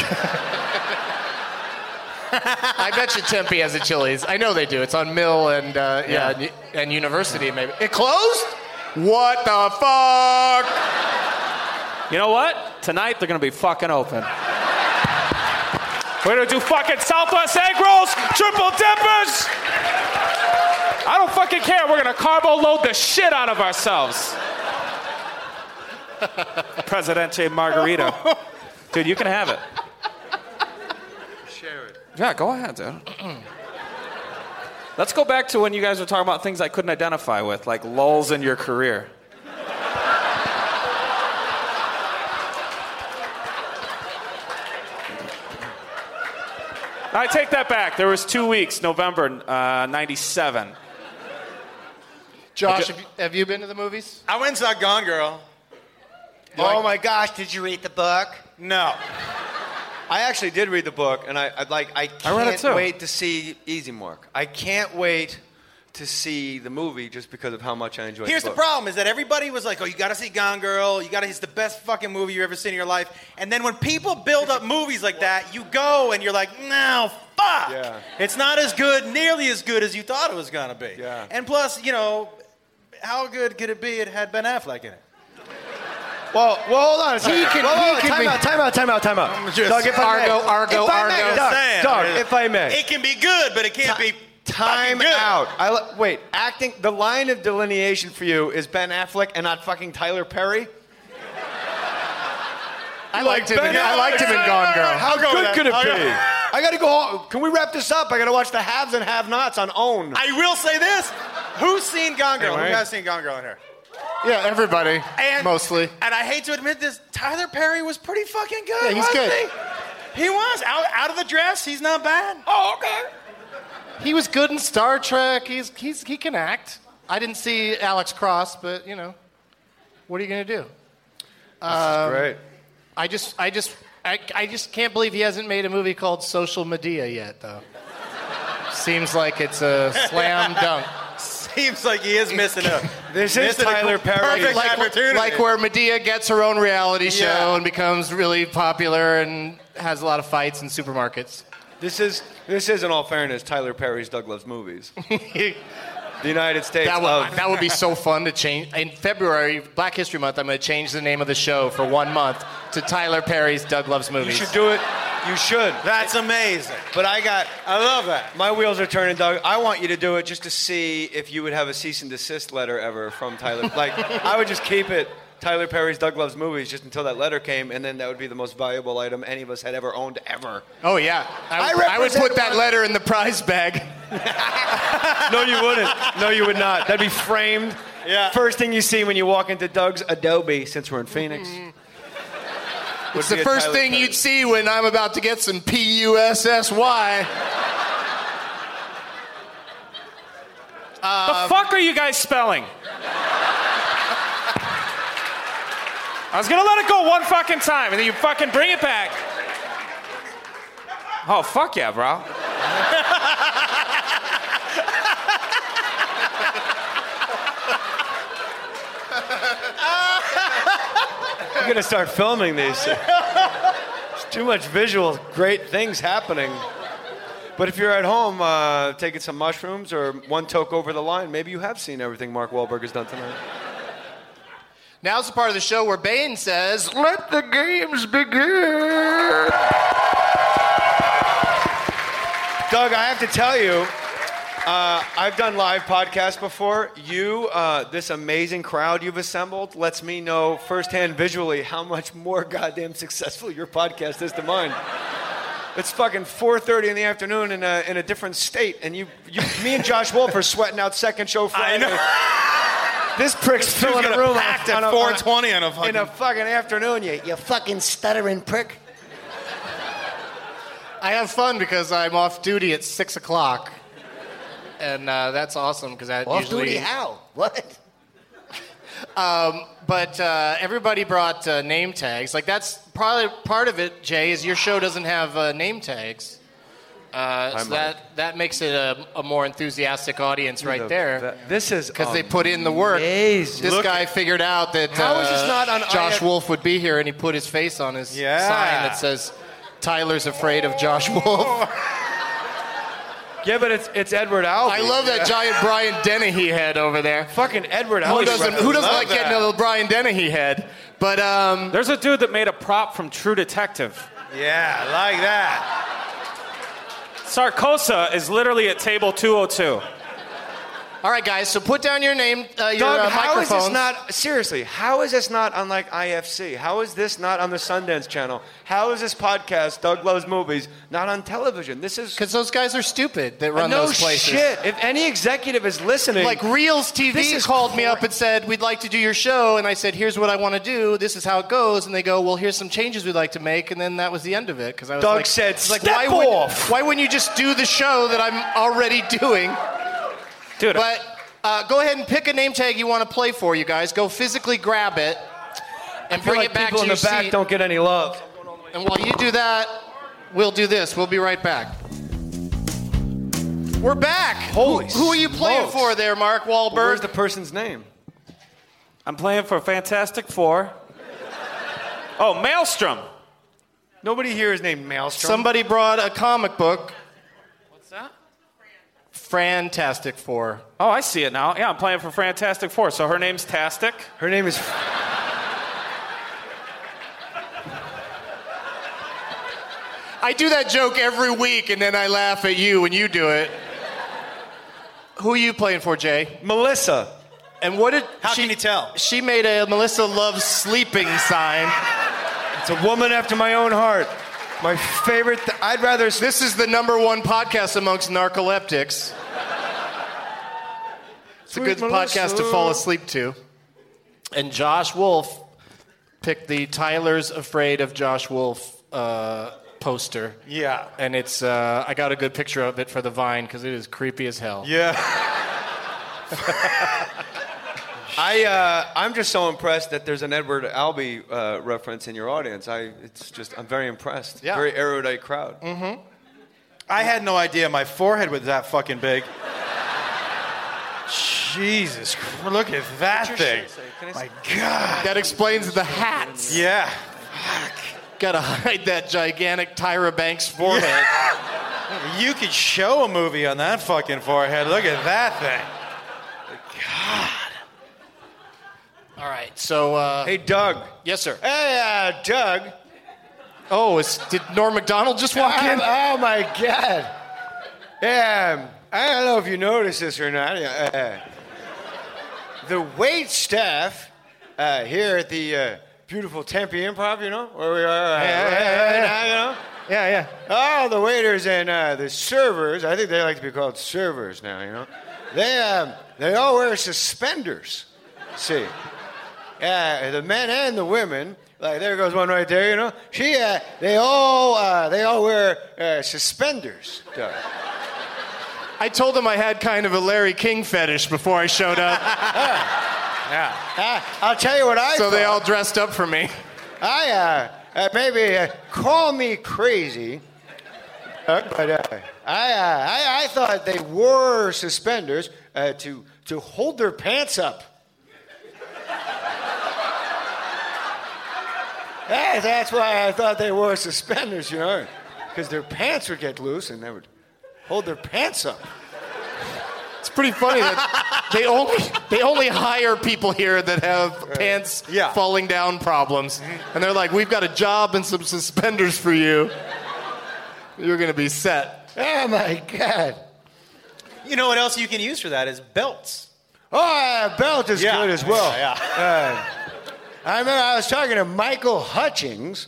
I bet you Tempe has a Chili's. I know they do. It's on Mill and and University maybe. It closed? What the fuck? You know what? Tonight they're gonna be fucking open. We're gonna do fucking Southwest egg rolls, triple dippers. I don't fucking care. We're gonna carbo load the shit out of ourselves. Presidente Margarita. Dude, you can have it. Share it. Yeah, go ahead, dude. Let's go back to when you guys were talking about things I couldn't identify with, like lulls in your career. I take that back. There was 2 weeks, November 97. Josh, have you been to the movies? I went and saw Gone Girl. Oh my gosh, did you read the book? No. I actually did read the book, and I read it too. can't wait to see Easy Mark. I can't wait to see the movie just because of how much I enjoyed Here's the the book. problem is that everybody was like, oh, you got to see Gone Girl. It's the best fucking movie you've ever seen in your life. And then when people build up movies like that, you go and you're like, no, fuck. Yeah. It's not as good, nearly as good as you thought it was going to be. Yeah. And plus, how good could it be it had Ben Affleck in it? Well, hold on a second. Time out. Doug, if I may. Argo. Doug, if I may. It can be good, but it can't be Time fucking good. out. Wait, acting, the line of delineation for you is Ben Affleck and not fucking Tyler Perry? I liked him in Gone Girl. How go with good that. could it I'll be? go. I gotta go home. Can we wrap this up? I gotta watch the haves and have-nots on OWN. I will say this. Who's seen Gone Girl? Anyway. Who has seen Gone Girl in here? Yeah, everybody. Mostly. And I hate to admit this, Tyler Perry was pretty fucking good. Yeah, he's wasn't good. He was. Out of the dress, he's not bad. Oh, okay. He was good in Star Trek. He can act. I didn't see Alex Cross, but what are you gonna do? Great. I just can't believe he hasn't made a movie called Social Medea yet, though. Seems like it's a slam dunk. Seems like he is missing a. This is Tyler Perry. Perfect opportunity. Like where Medea gets her own reality show and becomes really popular and has a lot of fights in supermarkets. This is, in all fairness, Tyler Perry's Doug Loves Movies. The United States That would be so fun to change. In February, Black History Month, I'm going to change the name of the show for 1 month to Tyler Perry's Doug Loves Movies. You should do it. You should. That's amazing. But I love that. My wheels are turning, Doug. I want you to do it just to see if you would have a cease and desist letter ever from Tyler. Like, I would just keep it Tyler Perry's Doug Loves Movies just until that letter came, and then that would be the most valuable item any of us had ever owned ever. Oh, yeah. I would put that letter in the prize bag. No, you wouldn't. No, you would not. That'd be framed. Yeah. First thing you see when you walk into Doug's Adobe, since we're in Phoenix. It's the first thing you'd see when I'm about to get some PUSSY. The fuck are you guys spelling? I was gonna let it go one fucking time, and then you fucking bring it back. Oh, fuck yeah, bro. You're gonna start filming these. There's too much visual, great things happening. But if you're at home taking some mushrooms or one toke over the line, maybe you have seen everything Mark Wahlberg has done tonight. Now's the part of the show where Bane says, "Let the games begin." Doug, I have to tell you, I've done live podcasts before. This amazing crowd you've assembled lets me know firsthand visually how much more goddamn successful your podcast is to mine. It's fucking 4:30 in the afternoon in a different state, and me and Josh Wolf are sweating out second show Friday. I know. This prick's filling a room packed at 4:20 in a fucking afternoon. You fucking stuttering prick. I have fun because I'm off duty at 6 o'clock. And that's awesome because that Off usually... duty how? What? But everybody brought name tags. Like, that's probably part of it, Jay, is your show doesn't have name tags. So that makes it a more enthusiastic audience right there. This is because they put in the work. Amazing. This guy figured out that How is this not on Josh Wolf would be here, and he put his face on his sign that says, "Tyler's afraid of Josh Wolf." Yeah, but it's Edward Albee. I love that giant Brian Dennehy head over there. Fucking Edward Albee. Who doesn't like getting a little Brian Dennehy head? But there's a dude that made a prop from True Detective. Yeah, I like that. Sarkosa is literally at table 202. All right, guys. So put down your name, your Doug, how microphones. is this not, seriously, how is this not on like IFC? How is this not on the Sundance Channel? How is this podcast, Doug Loves Movies, not on television? This is... Because those guys are stupid that run no those places. Shit. If any executive is listening... Like Reels TV called me up and said, "We'd like to do your show." And I said, "Here's what I want to do. This is how it goes." And they go, "Well, here's some changes we'd like to make." And then that was the end of it. Because I was Doug said, "Step off." Why wouldn't you just do the show that I'm already doing? Dude. But... go ahead and pick a name tag you want to play for, you guys. Go physically grab it and bring it back to your people in the back seat. don't get any love. And while you do that, we'll do this. We'll be right back. We're back. Holy Who are you playing smokes. for there, Mark Wahlberg? Where's the person's name? I'm playing for Fantastic Four. Oh, Maelstrom. Nobody here is named Maelstrom. Somebody brought a comic book. What's that? Fantastic Four. Oh, I see it now. Yeah, I'm playing for Fantastic Four. So her name's Tastic. Her name is... I do that joke every week, and then I laugh at you when you do it. Who are you playing for, Jay? Melissa. And what did... How can you tell? She made a Melissa Loves Sleeping sign. It's a woman after my own heart. My favorite... I'd rather... This is the #1 podcast amongst narcoleptics. It's a good podcast to fall asleep to. And Josh Wolf picked the Tyler's Afraid of Josh Wolf poster. Yeah. And it's... I got a good picture of it for the Vine because it is creepy as hell. Yeah. I'm just so impressed that there's an Edward Albee reference in your audience. I'm very impressed. Yeah. Very erudite crowd. Mm-hmm. I had no idea my forehead was that fucking big. Jesus Christ, look at that thing. My God. That explains the hats. Yeah. Gotta hide that gigantic Tyra Banks forehead. Yeah. You could show a movie on that fucking forehead. Look at that thing. God. All right, so... Hey, Doug. Yes, sir. Hey, Doug. Oh, did Norm Macdonald just walk in? Oh, my God. Yeah, I don't know if you noticed this or not. The wait staff here at the beautiful Tempe Improv, you know, where we are right now, you know? Yeah. Oh, the waiters and the servers, I think they like to be called servers now, you know? They all wear suspenders, see? The men and the women, like there goes one right there, you know? They all wear suspenders, Doug. I told him I had kind of a Larry King fetish before I showed up. Yeah. I'll tell you what I So thought. they all dressed up for me. Maybe call me crazy, but I thought they wore suspenders to hold their pants up. That's why I thought they wore suspenders, because their pants would get loose and they would hold their pants up. It's pretty funny that they only hire people here that have pants falling down problems. And they're like, we've got a job and some suspenders for you. You're going to be set. Oh, my God. You know what else you can use for that is belts. Oh, a belt is good as well. Yeah. I remember I was talking to Michael Hutchings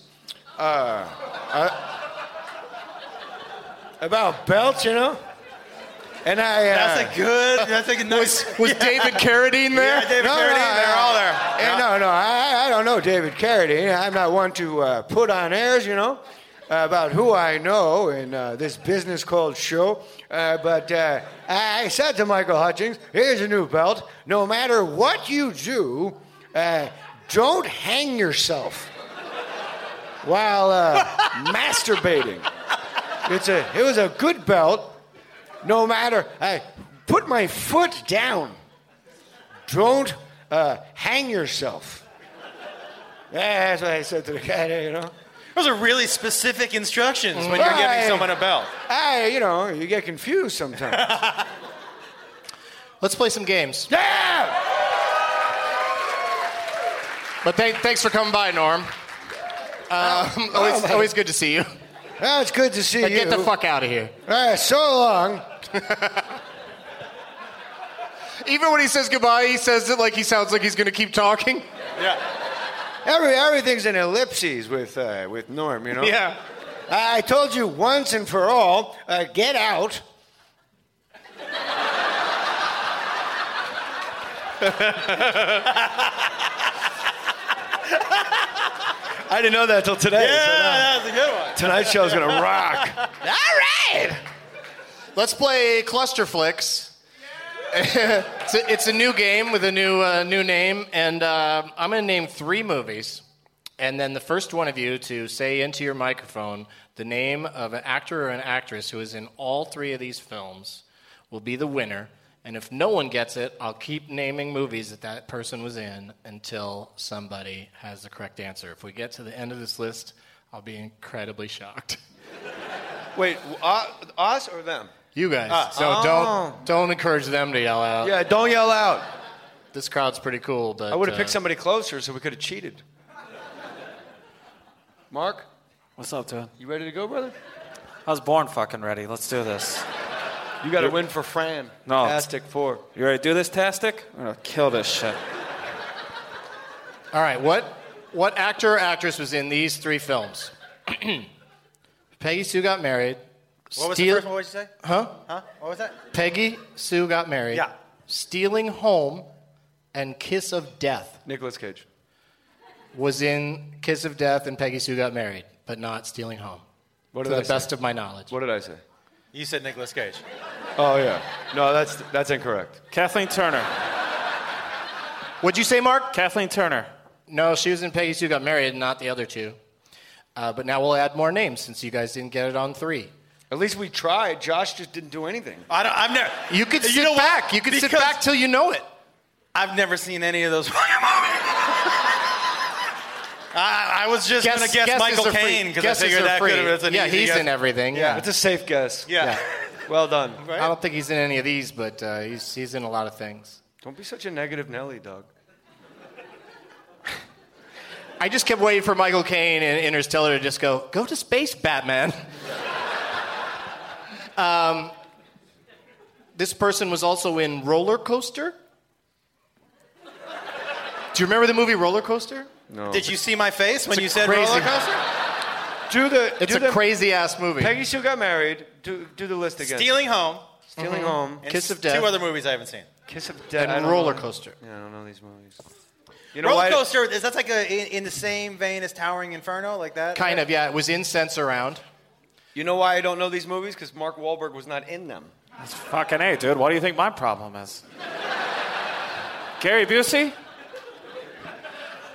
about belts, And That's a good nice. Was David Carradine there? Yeah, David Carradine, they're all there. I don't know David Carradine. I'm not one to put on airs, about who I know in this business called show. But I said to Michael Hutchings, here's a new belt. No matter what you do, don't hang yourself while masturbating. It was a good belt. No matter, put my foot down. Don't hang yourself. That's what I said to the guy, Those are really specific instructions when you're giving someone a belt. You get confused sometimes. Let's play some games. Yeah! But thanks for coming by, Norm. Always good to see you. Well, it's good to see you. Get the fuck out of here. So long. Even when he says goodbye, he says it like he sounds like he's going to keep talking. Yeah. Everything's in ellipses with Norm, Yeah. I told you once and for all, get out. I didn't know that until today. Yeah, that's a good one. Tonight's show's going to rock. All right. Let's play Cluster Flicks. It's a new game with a new name, and I'm going to name 3 movies, and then the first one of you to say into your microphone the name of an actor or an actress who is in all 3 of these films will be the winner. And if no one gets it, I'll keep naming movies that person was in until somebody has the correct answer. If we get to the end of this list, I'll be incredibly shocked. Wait, us or them? You guys. So don't encourage them to yell out. Yeah, don't yell out. This crowd's pretty cool, but I would have picked somebody closer so we could have cheated. Mark? What's up, dude? You ready to go, brother? I was born fucking ready. Let's do this. You got to win for Fran. No. Tastic 4. You ready to do this, Tastic? I'm going to kill this shit. All right, what actor or actress was in these 3 films? Peggy Sue Got Married. What was the first one? What did you say? Huh? What was that? Peggy Sue Got Married. Yeah. Stealing Home and Kiss of Death. Nicolas Cage. Was in Kiss of Death and Peggy Sue Got Married, but not Stealing Home. What did to I the say? best of my knowledge. What did I say? You said Nicolas Cage. Oh, yeah. No, that's incorrect. Kathleen Turner. What'd you say, Mark? Kathleen Turner. No, she was in Peggy Sue Got Married, not the other 2. But now we'll add more names since you guys didn't get it on 3. At least we tried. Josh just didn't do anything. I've never. You could sit back. You could sit back till you know it. I've never seen any of those movies. I was just going to guess Michael Caine because I figured that could have been an easy he's guess. in everything. Yeah. It's a safe guess. Yeah. Well done. Right? I don't think he's in any of these, but he's in a lot of things. Don't be such a negative Nelly, Doug. I just kept waiting for Michael Caine and Interstellar to just go to space, Batman. This person was also in Roller Coaster. Do you remember the movie Roller Coaster? No. Did you see my face when you said crazy- roller coaster? It's a crazy-ass movie. Peggy Sue Got Married. Do the list again. Stealing Home. Stealing Home. And Kiss of Death. 2 other movies I haven't seen. Kiss of Death. I And don't Roller know. Coaster. Yeah, I don't know these movies. You know Roller why- Coaster, is that like in the same vein as Towering Inferno, like that? Kind of, yeah. It was in Sense Around. You know why I don't know these movies? Because Mark Wahlberg was not in them. That's fucking A, dude. What do you think my problem is? Gary Busey?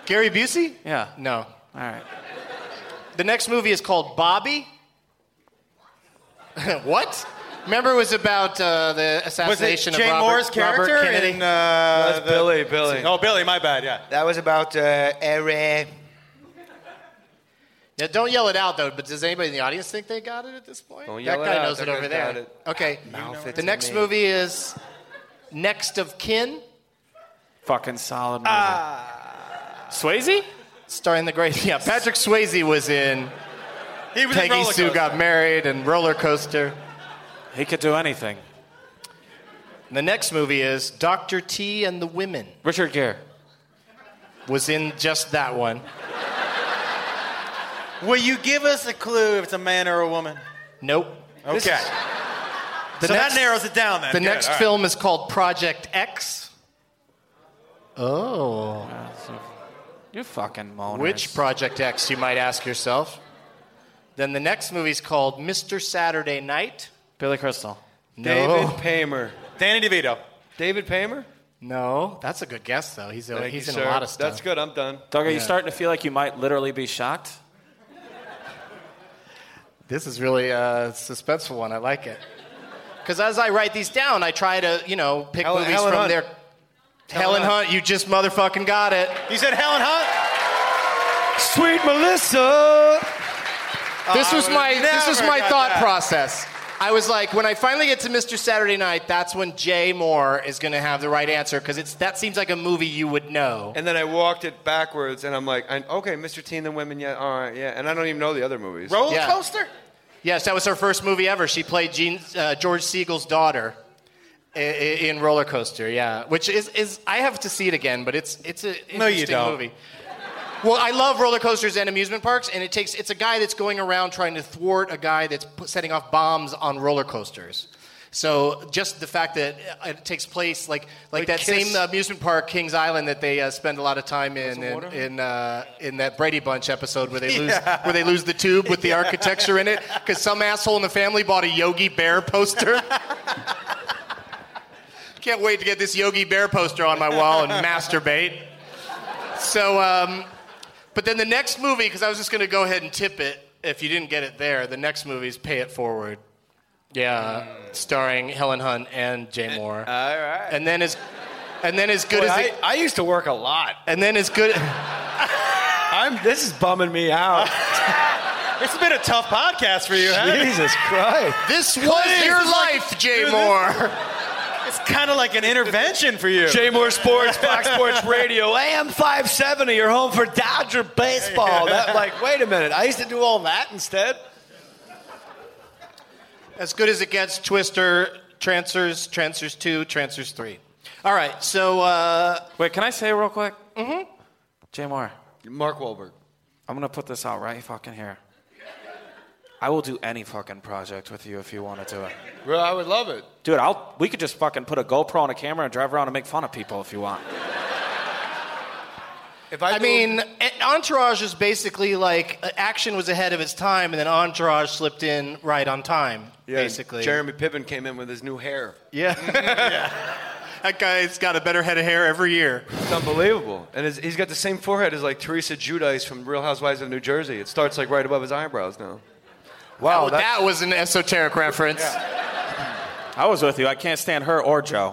Gary Busey? Yeah. No. All right. The next movie is called Bobby. What? Remember, it was about the assassination was it Jay of Moore's Robert character Kennedy. in That's Billy. Oh, Billy. My bad. Yeah. That was about Eric. Yeah, don't yell it out though. But does anybody in the audience think they got it at this point? Don't that yell it guy out. knows That it over guy's there. got it. Okay. Mouth it The to next me. movie is Next of Kin, Fucking solid movie. Swayze? starring the great Patrick Swayze was in He was in Peggy Roller Sue Coaster. Got Married and Roller Coaster. He could do anything. The next movie is Dr. T and the Women. Richard Gere. Was in just that one. Will you give us a clue if it's a man or a woman? Nope. Okay. So that narrows it down then. The Good, next all right. film is called Project X. Oh. You fucking moaners. Which Project X, you might ask yourself. Then the next movie's called Mr. Saturday Night. Billy Crystal. David Paymer. Danny DeVito. David Paymer? No. That's a good guess, though. He's Thank in you, a sir. lot of stuff. That's good. I'm done. Doug, are you starting to feel like you might literally be shocked? This is really a suspenseful one. I like it. Because as I write these down, I try to, pick movies Helen from Hunt. their... Helen Hunt, you just motherfucking got it. You said Helen Hunt? Sweet Melissa. This was my got thought that. process. I was like, when I finally get to Mr. Saturday Night, that's when Jay Moore is going to have the right answer because that seems like a movie you would know. And then I walked it backwards, and I'm like, okay, Mr. Teen and Women, yeah, all right, yeah. And I don't even know the other movies. Roller Yeah. Coaster? Yes, that was her first movie ever. She played George Siegel's daughter in Roller Coaster. Yeah, which is I have to see it again, but it's an No, you interesting don't. movie. Well, I love roller coasters and amusement parks, and it's a guy that's going around trying to thwart a guy that's setting off bombs on roller coasters. So just the fact that it takes place like that Kiss. same amusement park, Kings Island, that they spend a lot of time in that Brady Bunch episode where they lose the tube with the architecture in it because some asshole in the family bought a Yogi Bear poster. Can't wait to get this Yogi Bear poster on my wall and masturbate. So, but then the next movie, because I was just going to go ahead and tip it if you didn't get it there, the next movie is Pay It Forward. Yeah, starring Helen Hunt and Jay Moore. All right. And then as good as it, I used to work a lot. and then as good. This is bumming me out. It's been a tough podcast for you, hasn't it? Jesus Christ. This was your life, Jay Moore. It's kind of like an intervention for you. Jay Moore Sports, Fox Sports Radio, AM 570. You're home for Dodger baseball. Wait a minute. I used to do all that instead. As good as it gets, Twister, Trancers 2, Trancers 3. All right, so... Wait, can I say it real quick? Mm-hmm. Jay Moore, Mark Wahlberg. I'm going to put this out right fucking here. I will do any fucking project with you if you want to do it. Well, I would love it. Dude, we could just fucking put a GoPro on a camera and drive around and make fun of people if you want. I mean, Entourage is basically like action was ahead of its time, and then Entourage slipped in right on time, basically. Jeremy Piven came in with his new hair. Yeah. That guy's got a better head of hair every year. It's unbelievable. And he's got the same forehead as like Teresa Giudice from Real Housewives of New Jersey. It starts like right above his eyebrows now. Wow, that was an esoteric reference. I was with you. I can't stand her or Joe.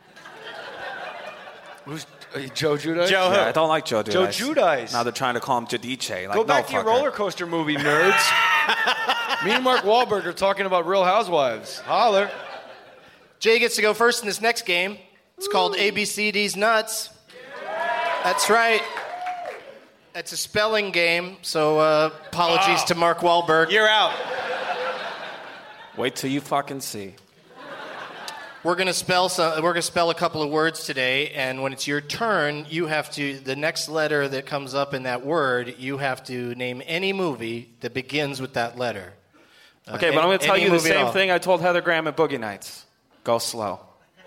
Who's Joe Giudice? Joe who? Yeah, I don't like Joe Giudice. Joe Giudice. Now they're trying to call him Giudice. Like, Go back no, to your fucker. roller coaster movie, nerds. Me and Mark Wahlberg are talking about Real Housewives. Holler. Jay gets to go first in this next game. It's called ABCD's Nuts. That's right. It's a spelling game, so apologies to Mark Wahlberg. You're out. Wait till you fucking see. We're gonna spell a couple of words today, and when it's your turn, you have to. The next letter that comes up in that word, you have to name any movie that begins with that letter. Okay, but I'm going to tell any you the movie at same all. thing I told Heather Graham at Boogie Nights. Go slow.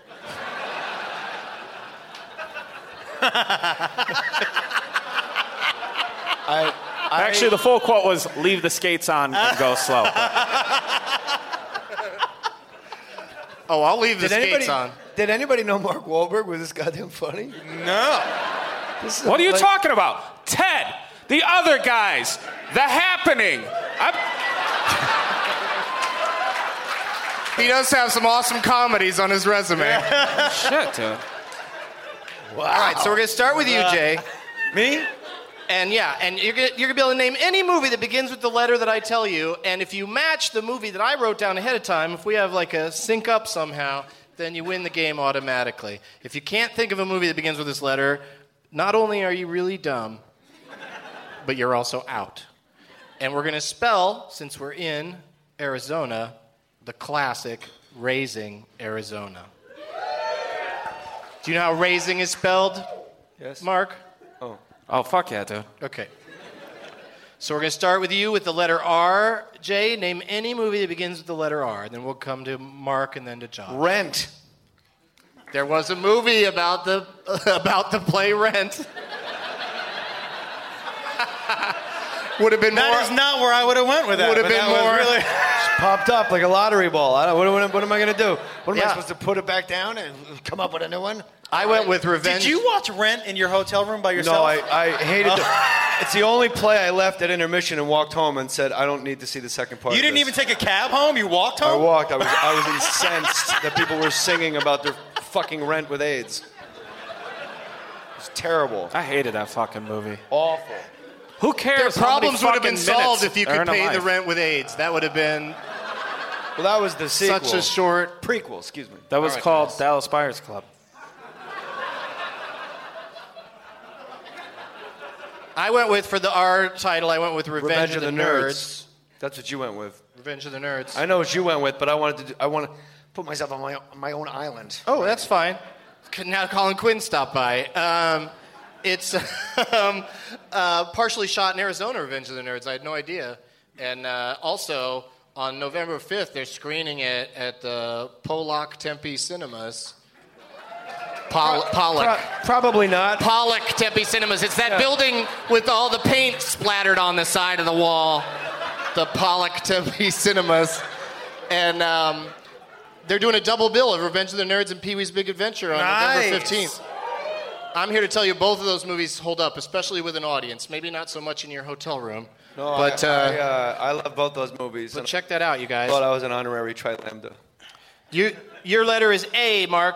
Actually, the full quote was, leave the skates on and go slow. Oh, I'll leave the skates on. Did anybody know Mark Wahlberg was this goddamn funny? No. What are you talking about? Ted, the other guys, The Happening. He does have some awesome comedies on his resume. Shit, dude. Wow. All right, so we're going to start with you, Jay. Me? And you're gonna be able to name any movie that begins with the letter that I tell you, and if you match the movie that I wrote down ahead of time, if we have like a sync up somehow, then you win the game automatically. If you can't think of a movie that begins with this letter, not only are you really dumb, but you're also out. And we're gonna spell, since we're in Arizona, the classic Raising Arizona. Do you know how raising is spelled? Yes. Mark? Oh, fuck yeah, dude. Okay. So we're going to start with you with the letter R. Jay, name any movie that begins with the letter R. Then we'll come to Mark and then to John. Rent. There was a movie about the play Rent. Would have been more. That is not where I would have went with that. Would have been more. Really... Just popped up like a lottery ball. What am I going to do? What am I supposed to put it back down and come up with a new one? I went with Revenge. Did you watch Rent in your hotel room by yourself? No, I hated it. It's the only play I left at intermission and walked home and said, I don't need to see the second part. You didn't even take a cab home? You walked home? I walked. I was incensed that people were singing about their fucking rent with AIDS. It's terrible. I hated that fucking movie. Awful. Who cares? Their problems would have been fucking solved minutes if you are could in a pay the life? rent with AIDS. That would have been Well, that was the sequel. such a short. prequel, excuse me. That was All right, called guys. Dallas Buyers Club. I went with, for the R title, I went with Revenge of the Nerds. That's what you went with. Revenge of the Nerds. I know what you went with, but I want to put myself on my own island. Oh, that's fine. Now Colin Quinn stopped by. It's partially shot in Arizona, Revenge of the Nerds. I had no idea. And also, on November 5th, they're screening it at the Pollock Tempe Cinemas. Pollock. Probably not. Pollock Tempe Cinemas. It's that building with all the paint splattered on the side of the wall. The Pollock Tempe Cinemas. And they're doing a double bill of Revenge of the Nerds and Pee-wee's Big Adventure on November 15th. I'm here to tell you both of those movies hold up, especially with an audience. Maybe not so much in your hotel room. No, but I love both those movies. But check that out, you guys. I thought I was an honorary Tri Lambda. Your letter is A, Mark.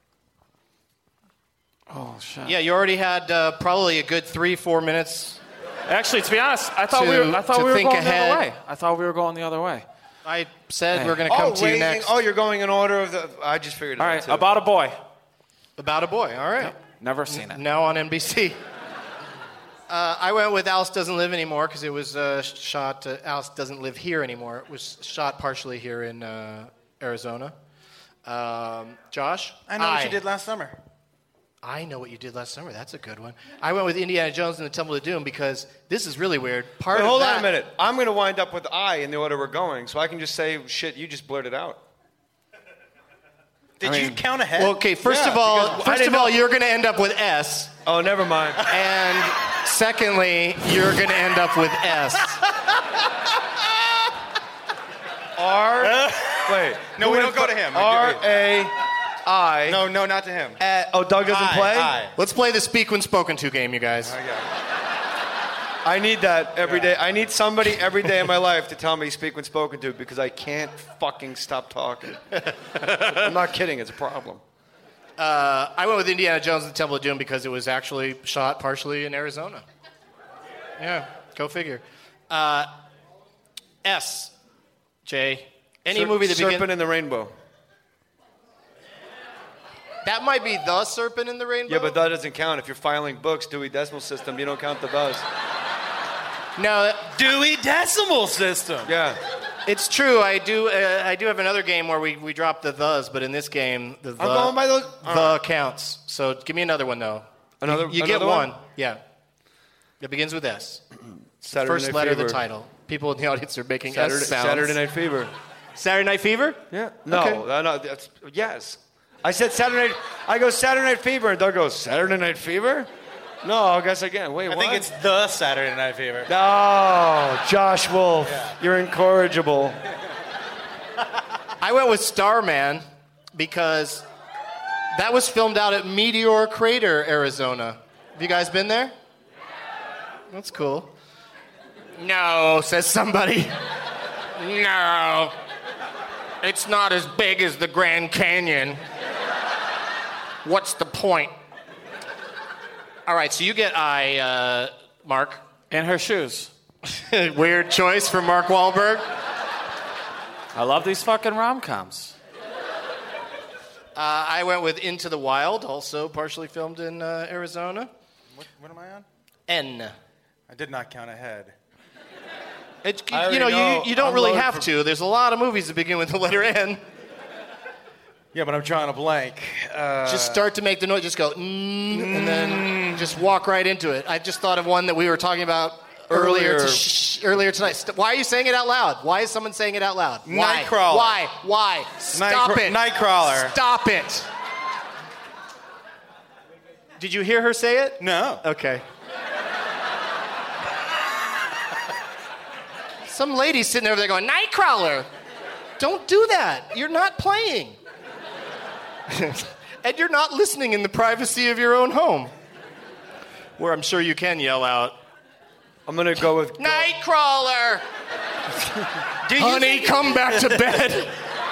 Oh, shit. Yeah, you already had probably a good 3-4 minutes. Actually, to be honest, I thought we were going the other way. I thought we were going the other way. I said we're going to come to you next. Oh, you're going in order of the... I just figured it All out, right, too. About a Boy. About a Boy, all right. Never seen it. Now on NBC. I went with Alice Doesn't Live Anymore because it was shot... Alice Doesn't Live Here Anymore. It was shot partially here in Arizona. Josh? I know what you did last summer. I know what you did last summer. That's a good one. I went with Indiana Jones and the Temple of Doom because this is really weird. Hold on a minute. I'm going to wind up with I in the order we're going, so I can just say shit you just blurted out. Did you count ahead? Well, okay, first of all, you're going to end up with S. Oh, never mind. And secondly, you're going to end up with S. R. Wait. No, we don't go to him. R-A-I. No, not to him. Doug doesn't play? Let's play the Speak When Spoken To game, you guys. I need that every day. I need somebody every day in my life to tell me speak when spoken to because I can't fucking stop talking. I'm not kidding. It's a problem. I went with Indiana Jones and the Temple of Doom because it was actually shot partially in Arizona. Yeah, go figure. S. Jay. Any movie that begins... Serpent in the Rainbow. That might be the Serpent in the Rainbow. Yeah, but that doesn't count. If you're filing books, Dewey Decimal System, you don't count the buzz. No, Dewey Decimal System. Yeah. It's true. I do have another game where we drop the thes, but in this game, the I'm going by those. The counts. So give me another one though. You get one. Yeah. It begins with S. Saturday First Night letter Fever. of the title. People in the audience are making S sounds. Saturday Night Fever. Saturday Night Fever? Yeah. No. Okay. No. That's yes. I said Saturday. I go Saturday Night Fever, and Doug goes Saturday Night Fever. No, I guess again. Wait, what? I think it's the Saturday Night Fever. No, Josh Wolf, you're incorrigible. I went with Starman because that was filmed out at Meteor Crater, Arizona. Have you guys been there? That's cool. No, says somebody. No. It's not as big as the Grand Canyon. What's the point? All right, so you get Mark. In her shoes. Weird choice for Mark Wahlberg. I love these fucking rom-coms. I went with Into the Wild, also partially filmed in Arizona. What am I on? N. I did not count ahead. You don't really have to. There's a lot of movies that begin with the letter N. Yeah, but I'm drawing a blank. Just start to make the noise. Just go, and then just walk right into it. I just thought of one that we were talking about earlier tonight. Why are you saying it out loud? Why is someone saying it out loud? Why? Nightcrawler. Why? Stop it. Nightcrawler. Stop it. Did you hear her say it? No. Okay. Some lady sitting over there going, Nightcrawler. Don't do that. You're not playing. And you're not listening in the privacy of your own home, where I'm sure you can yell out, I'm going to go with... Nightcrawler! Honey, come back to bed.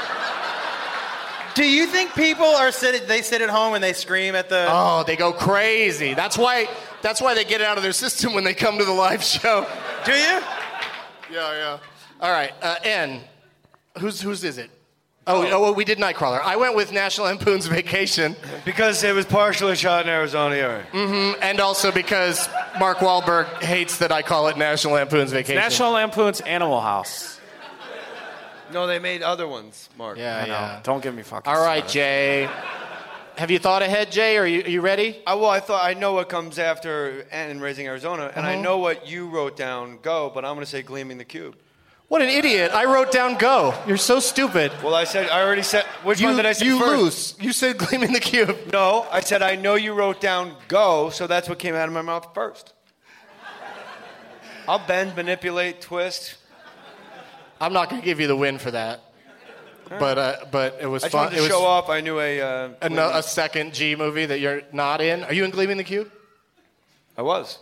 Do you think people they sit at home and they scream at the... Oh, they go crazy. That's why they get it out of their system when they come to the live show. Do you? Yeah. All right, N. Whose is it? Oh, we did Nightcrawler. I went with National Lampoon's Vacation. Because it was partially shot in Arizona, yeah. Mm-hmm, and also because Mark Wahlberg hates that I call it National Lampoon's Vacation. National Lampoon's Animal House. No, they made other ones, Mark. Yeah. Don't get me fucking All right, started. Jay. Have you thought ahead, Jay? Are you ready? I know what comes after Anne in Raising Arizona, and I know what you wrote down, Go, but I'm going to say Gleaming the Cube. What an idiot. I wrote down Go. You're so stupid. Well, I already said, which one did I say you first? lose. You said Gleaming the Cube. No, I said I know you wrote down Go, so that's what came out of my mouth first. I'll bend, manipulate, twist. I'm not going to give you the win for that. But it was I fun. tried to show off. I knew a second G movie that you're not in. Are you in Gleaming the Cube? I was.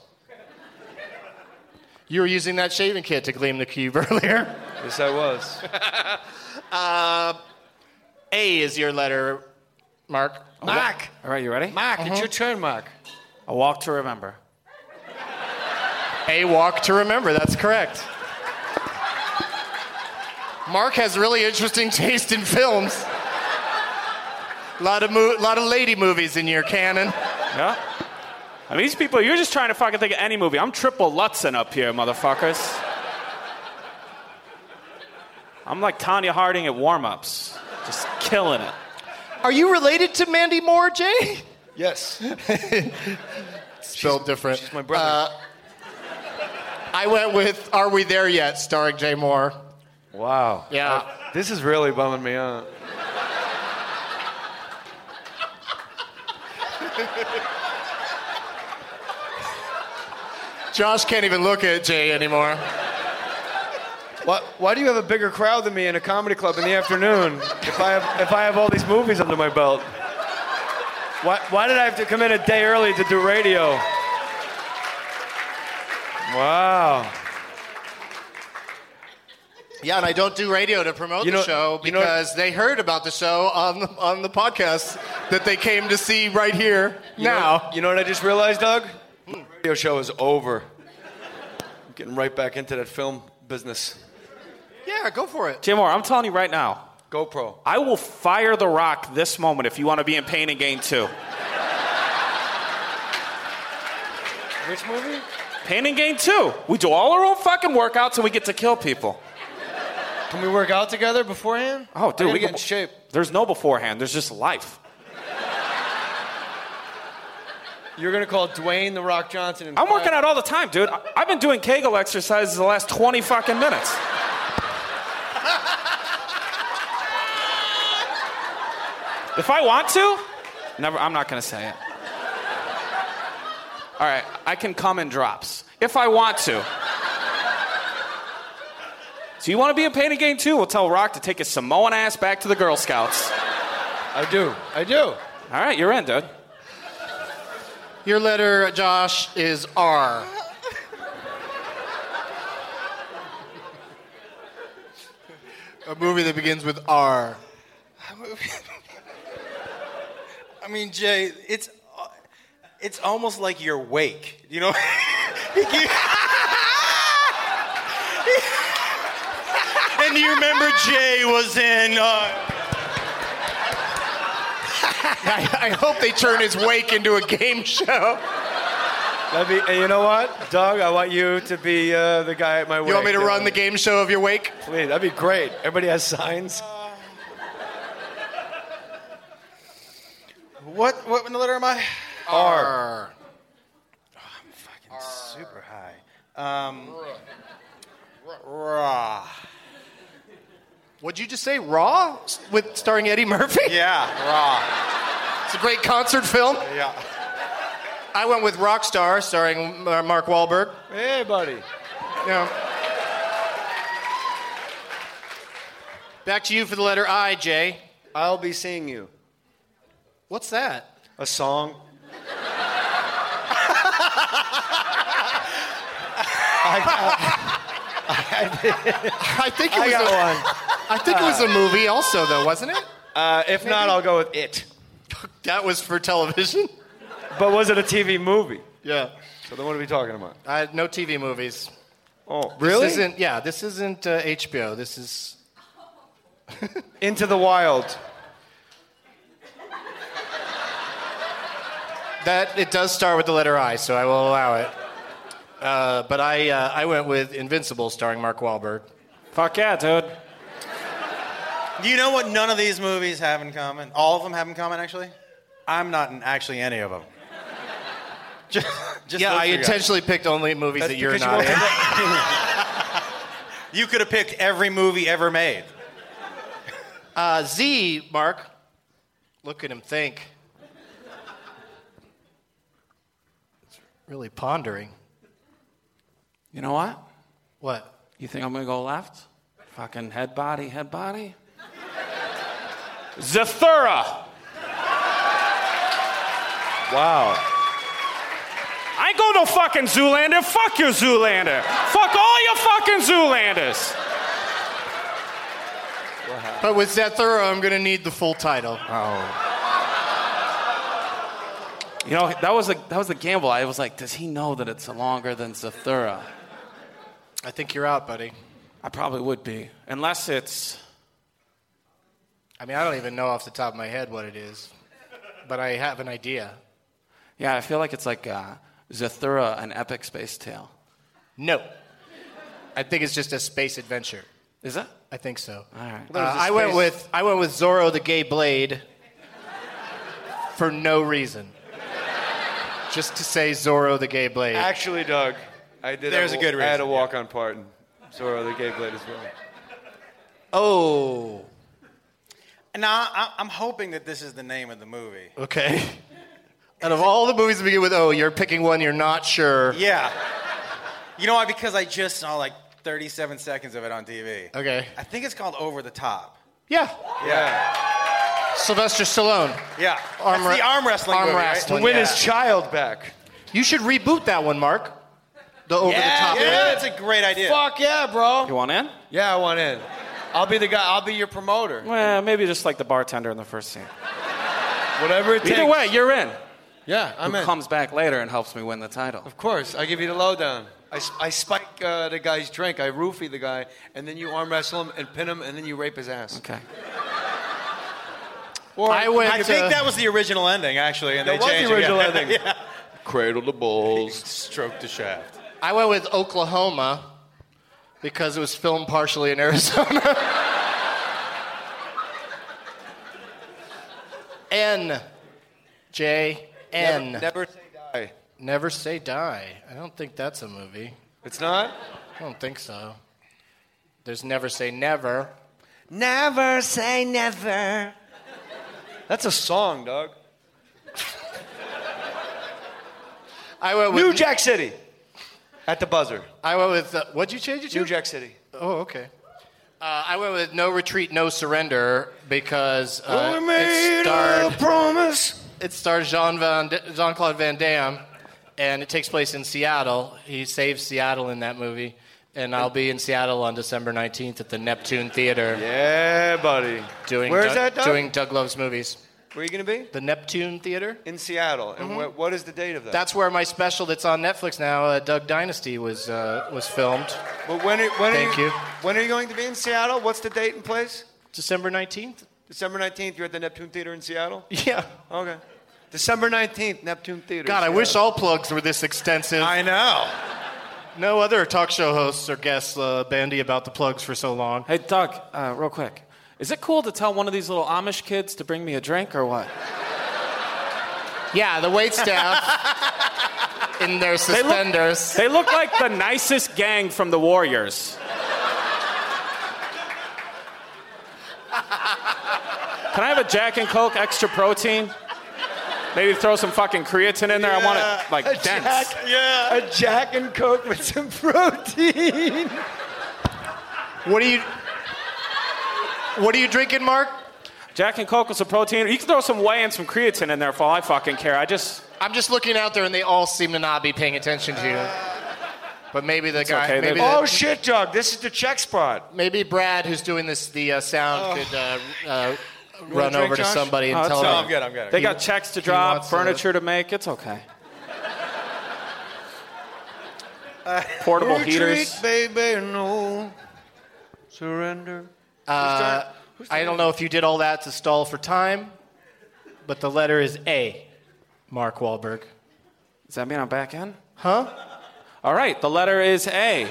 You were using that shaving kit to gleam the cube earlier. Yes, I was. A is your letter, Mark. Mark. All right, you ready? Mark, it's your turn, Mark. A Walk to Remember. A Walk to Remember. That's correct. Mark has really interesting taste in films. A lot of lady movies in your canon. Yeah. I mean, these people, you're just trying to fucking think of any movie. I'm triple Lutzen up here, motherfuckers. I'm like Tanya Harding at warm-ups. Just killing it. Are you related to Mandy Moore, Jay? Yes. Spelled different. She's my brother. I went with Are We There Yet, starring Jay Moore. Wow. Yeah. This is really bumming me out. Josh can't even look at Jay anymore. Why do you have a bigger crowd than me in a comedy club in the afternoon if I have all these movies under my belt? Why did I have to come in a day early to do radio? Wow. Yeah, and I don't do radio to promote the show because they heard about the show on the podcast that they came to see right here now. You know what I just realized, Doug? The radio show is over. I'm getting right back into that film business. Yeah, go for it. Jay Moore, I'm telling you right now. GoPro. I will fire The Rock this moment if you want to be in Pain and Gain 2. Which movie? Pain and Gain 2. We do all our own fucking workouts and we get to kill people. Can we work out together beforehand? Oh, dude, we get in shape. There's no beforehand. There's just life. You're going to call Dwayne The Rock Johnson. I'm working out all the time, dude. I've been doing Kegel exercises the last 20 fucking minutes. If I want to, I'm not going to say it. All right, I can come in drops. If I want to. So you want to be in Pain and Gain 2? We'll tell Rock to take his Samoan ass back to the Girl Scouts. I do. All right, you're in, dude. Your letter, Josh, is R. A movie that begins with R. I mean, Jay, it's almost like you're Wake. You know? And you remember Jay was in... I hope they turn his Wake into a game show. And you know what, Doug? I want you to be the guy at my wake. You want me to run the game show of your Wake? Please, that'd be great. Everybody has signs. What letter am I? R. Oh, I'm fucking super high. Raw. What'd you just say? Raw? With starring Eddie Murphy? Yeah, Raw. It's a great concert film. Yeah. I went with Rockstar, starring Mark Wahlberg. Hey, buddy. Yeah. Back to you for the letter I, Jay. I'll be seeing you. What's that? A song. I think it was a movie also, though, wasn't it? If not, I'll go with It. That was for television? But was it a TV movie? Yeah. So then what are we talking about? No TV movies. Oh, really? This isn't HBO. This is... Into the Wild. It does start with the letter I, so I will allow it. But I went with Invincible, starring Mark Wahlberg. Fuck yeah, dude. Do you know what none of these movies have in common? All of them have in common, actually? I'm not in actually any of them. Just I intentionally picked only movies that you're not in. You could have picked every movie ever made. Z, Mark. Look at him think. It's really pondering. You know what? What? You think I'm going to go left? Fucking head body. Zathura! Wow. I ain't going no fucking Zoolander. Fuck your Zoolander. Fuck all your fucking Zoolanders. But with Zathura, I'm going to need the full title. Oh. You know, that was the gamble. I was like, does he know that it's longer than Zathura? I think you're out, buddy. I probably would be. Unless it's... I mean, I don't even know off the top of my head what it is. But I have an idea. Yeah, I feel like it's like Zathura, an epic space tale. No. I think it's just a space adventure. Is it? I think so. All right. I went with Zorro the Gay Blade for no reason. Just to say Zorro the Gay Blade. Actually, Doug, I did. There's a good reason. I had a walk-on part in Zorro the Gay Blade as well. Oh. Now, I'm hoping that this is the name of the movie. Okay. Out of all the movies that begin with O, you're picking one you're not sure. Yeah. You know why? Because I just saw like 37 seconds of it on TV. Okay. I think it's called Over the Top. Yeah. Yeah. Sylvester Stallone. Yeah. That's the arm wrestling movie, right? To win his child back. You should reboot that one, Mark. The Over the Top. Yeah, that's a great idea. Fuck yeah, bro. You want in? Yeah, I want in. I'll be the guy. I'll be your promoter. Well, maybe just like the bartender in the first scene. Whatever it takes. Either way, you're in. Yeah, I'm Who in. comes back later and helps me win the title. Of course. I give you the lowdown. I spike the guy's drink. I roofie the guy. And then you arm wrestle him and pin him. And then you rape his ass. Okay. Or I think that was the original ending, actually. And That they was changed the original it. ending. Yeah. Cradle the balls. Stroke the shaft. I went with Oklahoma because it was filmed partially in Arizona. N. J. N. Never say die. Never Say Die. I don't think that's a movie. It's not? I don't think so. There's Never Say Never. Never say never. That's a song, dog. I went with New Jack City. At the buzzer. I went with what'd you change it to? New Jack City. Oh, okay. I went with No Retreat, No Surrender because We made a promise. it stars Jean-Claude Van Damme, and it takes place in Seattle. He saves Seattle in that movie, And I'll be in Seattle on December 19th at the Neptune Theater. Yeah, buddy. Where's that, Doug? Doing Doug Loves Movies. Where are you going to be? The Neptune Theater. In Seattle. And what is the date of that? That's where my special that's on Netflix now, Doug Dynasty, was filmed. But when are you going to be in Seattle? What's the date and place? December 19th. December 19th, you're at the Neptune Theater in Seattle? Yeah. Okay. December 19th, Neptune Theater. God, I wish all plugs were this extensive. I know. No other talk show hosts or guests bandy about the plugs for so long. Hey, Doug, real quick. Is it cool to tell one of these little Amish kids to bring me a drink or what? Yeah, the wait staff in their suspenders. They look like the nicest gang from the Warriors. Can I have a Jack and Coke extra protein? Maybe throw some fucking creatine in there. I want it like dense. A Jack and Coke with some protein. What are you drinking, Mark? Jack and Coke with some protein. You can throw some whey and some creatine in there for all I fucking care. I'm just looking out there and they all seem to not be paying attention to you. But maybe the guy. Okay, maybe oh shit, Doug! This is the check spot. Maybe Brad, who's doing the sound, could run over to Josh? somebody and tell I'm them. good. They got checks to drop, furniture to make. It's okay. Portable heaters. Baby, no surrender. I don't know if you did all that to stall for time, but the letter is A. Mark Wahlberg. Does that mean I'm back in? Huh? All right, the letter is A.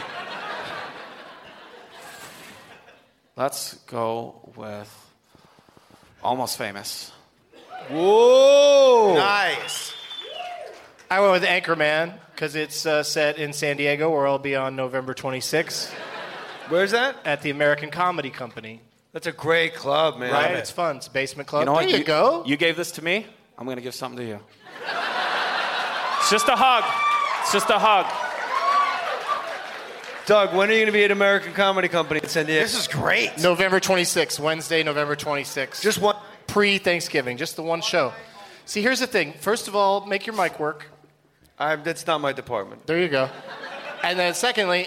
Let's go with Almost Famous. Whoa! Nice. I went with Anchorman because it's set in San Diego, where I'll be on November 26th. Where's that? At the American Comedy Company. That's a great club, man. Right? It's fun. It's a basement club. You know what? There you go. You gave this to me. I'm going to give something to you. It's just a hug. It's just a hug. Doug, when are you going to be at American Comedy Company in San Diego? This is great. November 26th. Wednesday, November 26th. Just one. Pre-Thanksgiving. Just the one show. See, here's the thing. First of all, make your mic work. That's not my department. There you go. And then secondly,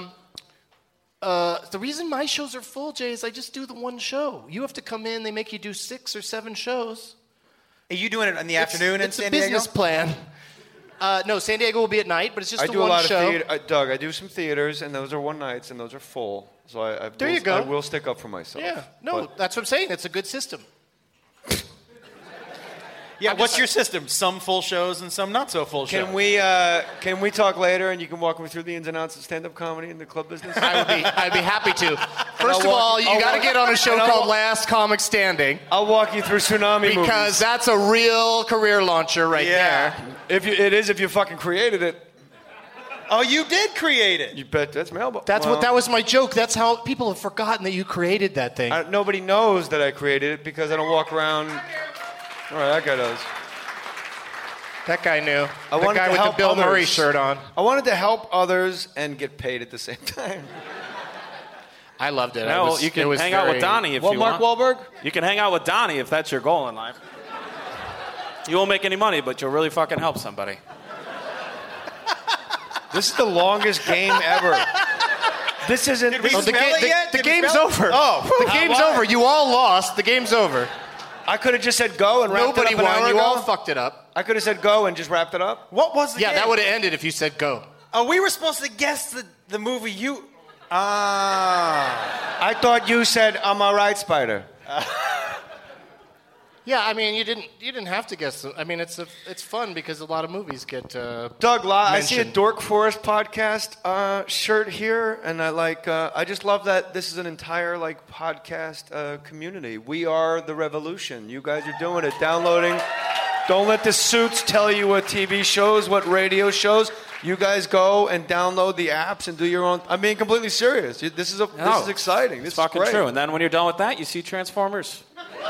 the reason my shows are full, Jay, is I just do the one show. You have to come in. They make you do 6 or 7 shows. Are you doing it in the afternoon in San Diego? It's a business plan. No, San Diego will be at night, but it's just I the do one a lot show. of theater. Doug, I do some theaters, and those are one nights, and those are full. So I will stick up for myself. Yeah. No, that's what I'm saying. It's a good system. Yeah, what's your system? Some full shows and some not so full shows. Can we talk later, and you can walk me through the ins and outs of stand-up comedy in the club business? I'd be happy to. First of all, you got to get on a show called Last Comic Standing. I'll walk you through Tsunami movies. Because that's a real career launcher right there. If you fucking created it. Oh, you did create it. You bet. That's mailbox. That was my joke. That's how people have forgotten that you created that thing. Nobody knows that I created it because I don't walk around. All right, that guy does. That guy knew. I the wanted guy to with help the Bill others. Murray shirt on. I wanted to help others and get paid at the same time. I loved it. No, you can hang out with Donnie if you Mark want. Wahlberg? You can hang out with Donnie if that's your goal in life. You won't make any money, but you'll really fucking help somebody. This is the longest game ever. This isn't. Did we the smell it yet? the Did we game's smell it? over. Oh, the game's over. You all lost. The game's over. I could have just said go and wrapped Nobody it up an hour won. You ago. all fucked it up. I could have said go and just wrapped it up. What was the game? That would have ended if you said go. Oh, we were supposed to guess the movie you... I thought you said I'm all right, Spider. Yeah, I mean, you didn't have to guess. I mean, it's fun because a lot of movies get Doug, I see a mentioned. Dork Forest podcast shirt here, and I just love that this is an entire podcast community. We are the revolution. You guys are doing it, downloading. Don't let the suits tell you what TV shows, what radio shows. You guys go and download the apps and do your own. I'm being completely serious. This is exciting. This It's fucking is great. true. And then when you're done with that, you see Transformers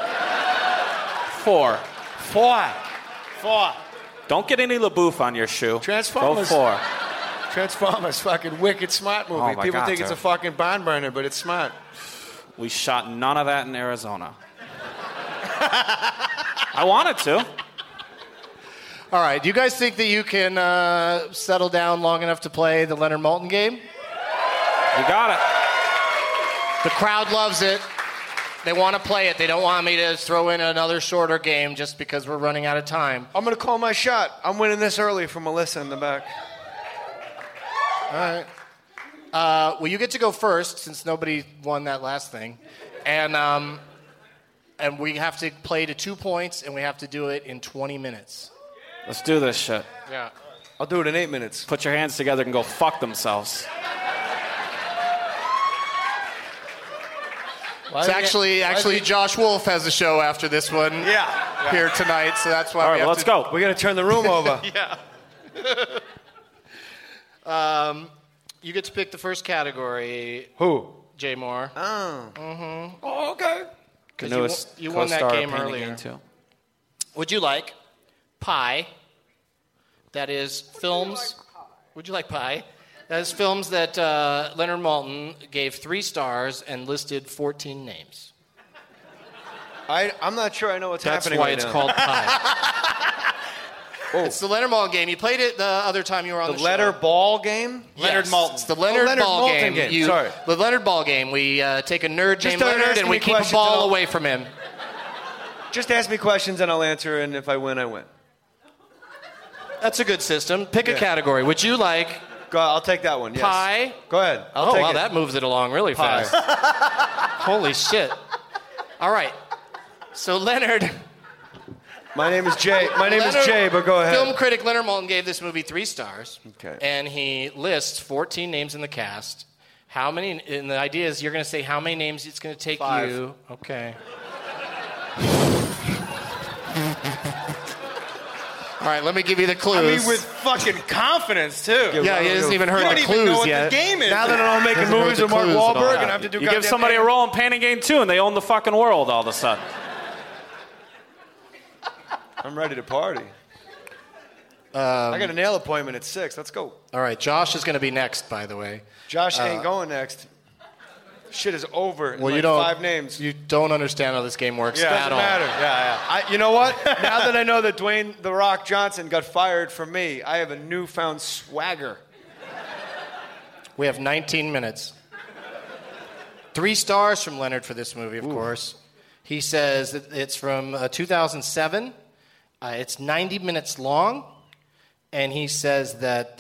4. 4. Don't get any LaBouffe on your shoe. Transformers. Go 4. Transformers, fucking wicked smart movie. Oh my People God, think it's a Terry. fucking barn burner, but it's smart. We shot none of that in Arizona. I wanted to. All right. Do you guys think that you can settle down long enough to play the Leonard Maltin game? You got it. The crowd loves it. They want to play it. They don't want me to throw in another shorter game just because we're running out of time. I'm going to call my shot. I'm winning this early from Melissa in the back. All right. Well, you get to go first since nobody won that last thing. And we have to play to 2 points, and we have to do it in 20 minutes. Let's do this shit. Yeah. I'll do it in 8 minutes. Put your hands together and go fuck themselves. It's actually Josh Wolf has a show after this one here tonight, so that's why All right, let's go. We got to turn the room over. Yeah. You get to pick the first category. Who? Jay Moore. Oh. Mm-hmm. Oh, okay. Because you won that game earlier. Too. Would you like pie? That is films. Would you like pie? That is films that Leonard Maltin gave 3 stars and listed 14 names. I'm not sure I know what's happening right now. That's why it's called pie. It's the Leonard Maltin game. You played it the other time you were on the show. The letter ball game? Leonard Maltin. It's the Leonard Ball game. Sorry. The Leonard Ball game. We take a nerd named Leonard and we keep a ball away from him. Just ask me questions and I'll answer, and if I win, I win. That's a good system. Pick a category. Would you like... Go, I'll take that one, yes. Pie? Go ahead. I'll take it. That moves it along really fast. Holy shit. All right. So Leonard... My name is Jay. But go ahead. Film critic Leonard Maltin gave this movie 3 stars. Okay. And he lists 14 names in the cast. How many? And the idea is you're going to say how many names it's going to take 5. you. Okay. All right, let me give you the clues. I mean, with fucking confidence, too. Yeah, he hasn't even heard the clues You don't even know what yet. the game is. Now that I'm making movies with Mark Wahlberg and I have to do You give somebody a role in Painting Game 2 and they own the fucking world all of a sudden. I'm ready to party. I got a nail appointment at 6. Let's go. All right, Josh is going to be next, by the way. Josh ain't going next. Shit is over in Well, like you don't, 5 names. You don't understand how this game works Yeah, at doesn't all. matter. Yeah. You know what? Now that I know that Dwayne "The Rock" Johnson got fired from me, I have a newfound swagger. We have 19 minutes. 3 stars from Leonard for this movie, of course. He says that it's from 2007. It's 90 minutes long, and he says that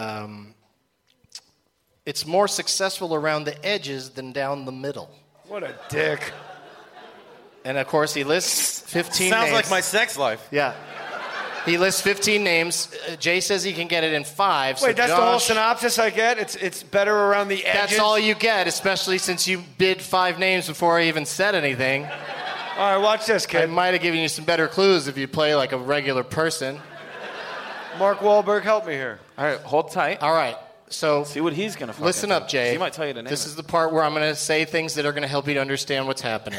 it's more successful around the edges than down the middle. What a dick. And, of course, he lists 15 Sounds names. like my sex life. Yeah. He lists 15 names. Jay says he can get it in 5. Wait, that's the whole synopsis I get? It's better around the edges? That's all you get, especially since you bid 5 names before I even said anything. All right, watch this, kid. I might have given you some better clues if you play like a regular person. Mark Wahlberg, help me here. All right, hold tight. All right. So see what he's going to fucking listen up, Jay. He might tell you to name This it. is the part where I'm going to say things that are going to help you to understand what's happening.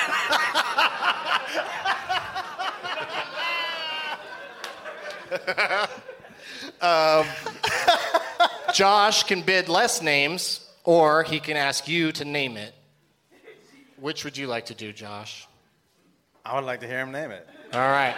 Josh can bid less names, or he can ask you to name it. Which would you like to do, Josh? I would like to hear him name it. All right.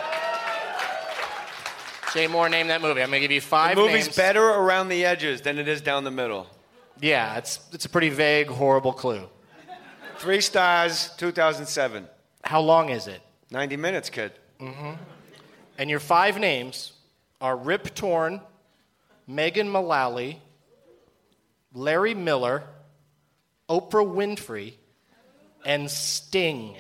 Jay Moore, name that movie. I'm going to give you 5 The movie's names. better around the edges than it is down the middle. Yeah, it's a pretty vague, horrible clue. 3 stars, 2007. How long is it? 90 minutes, kid. Mm-hmm. And your 5 names are Rip Torn, Megan Mullally, Larry Miller, Oprah Winfrey, and Sting.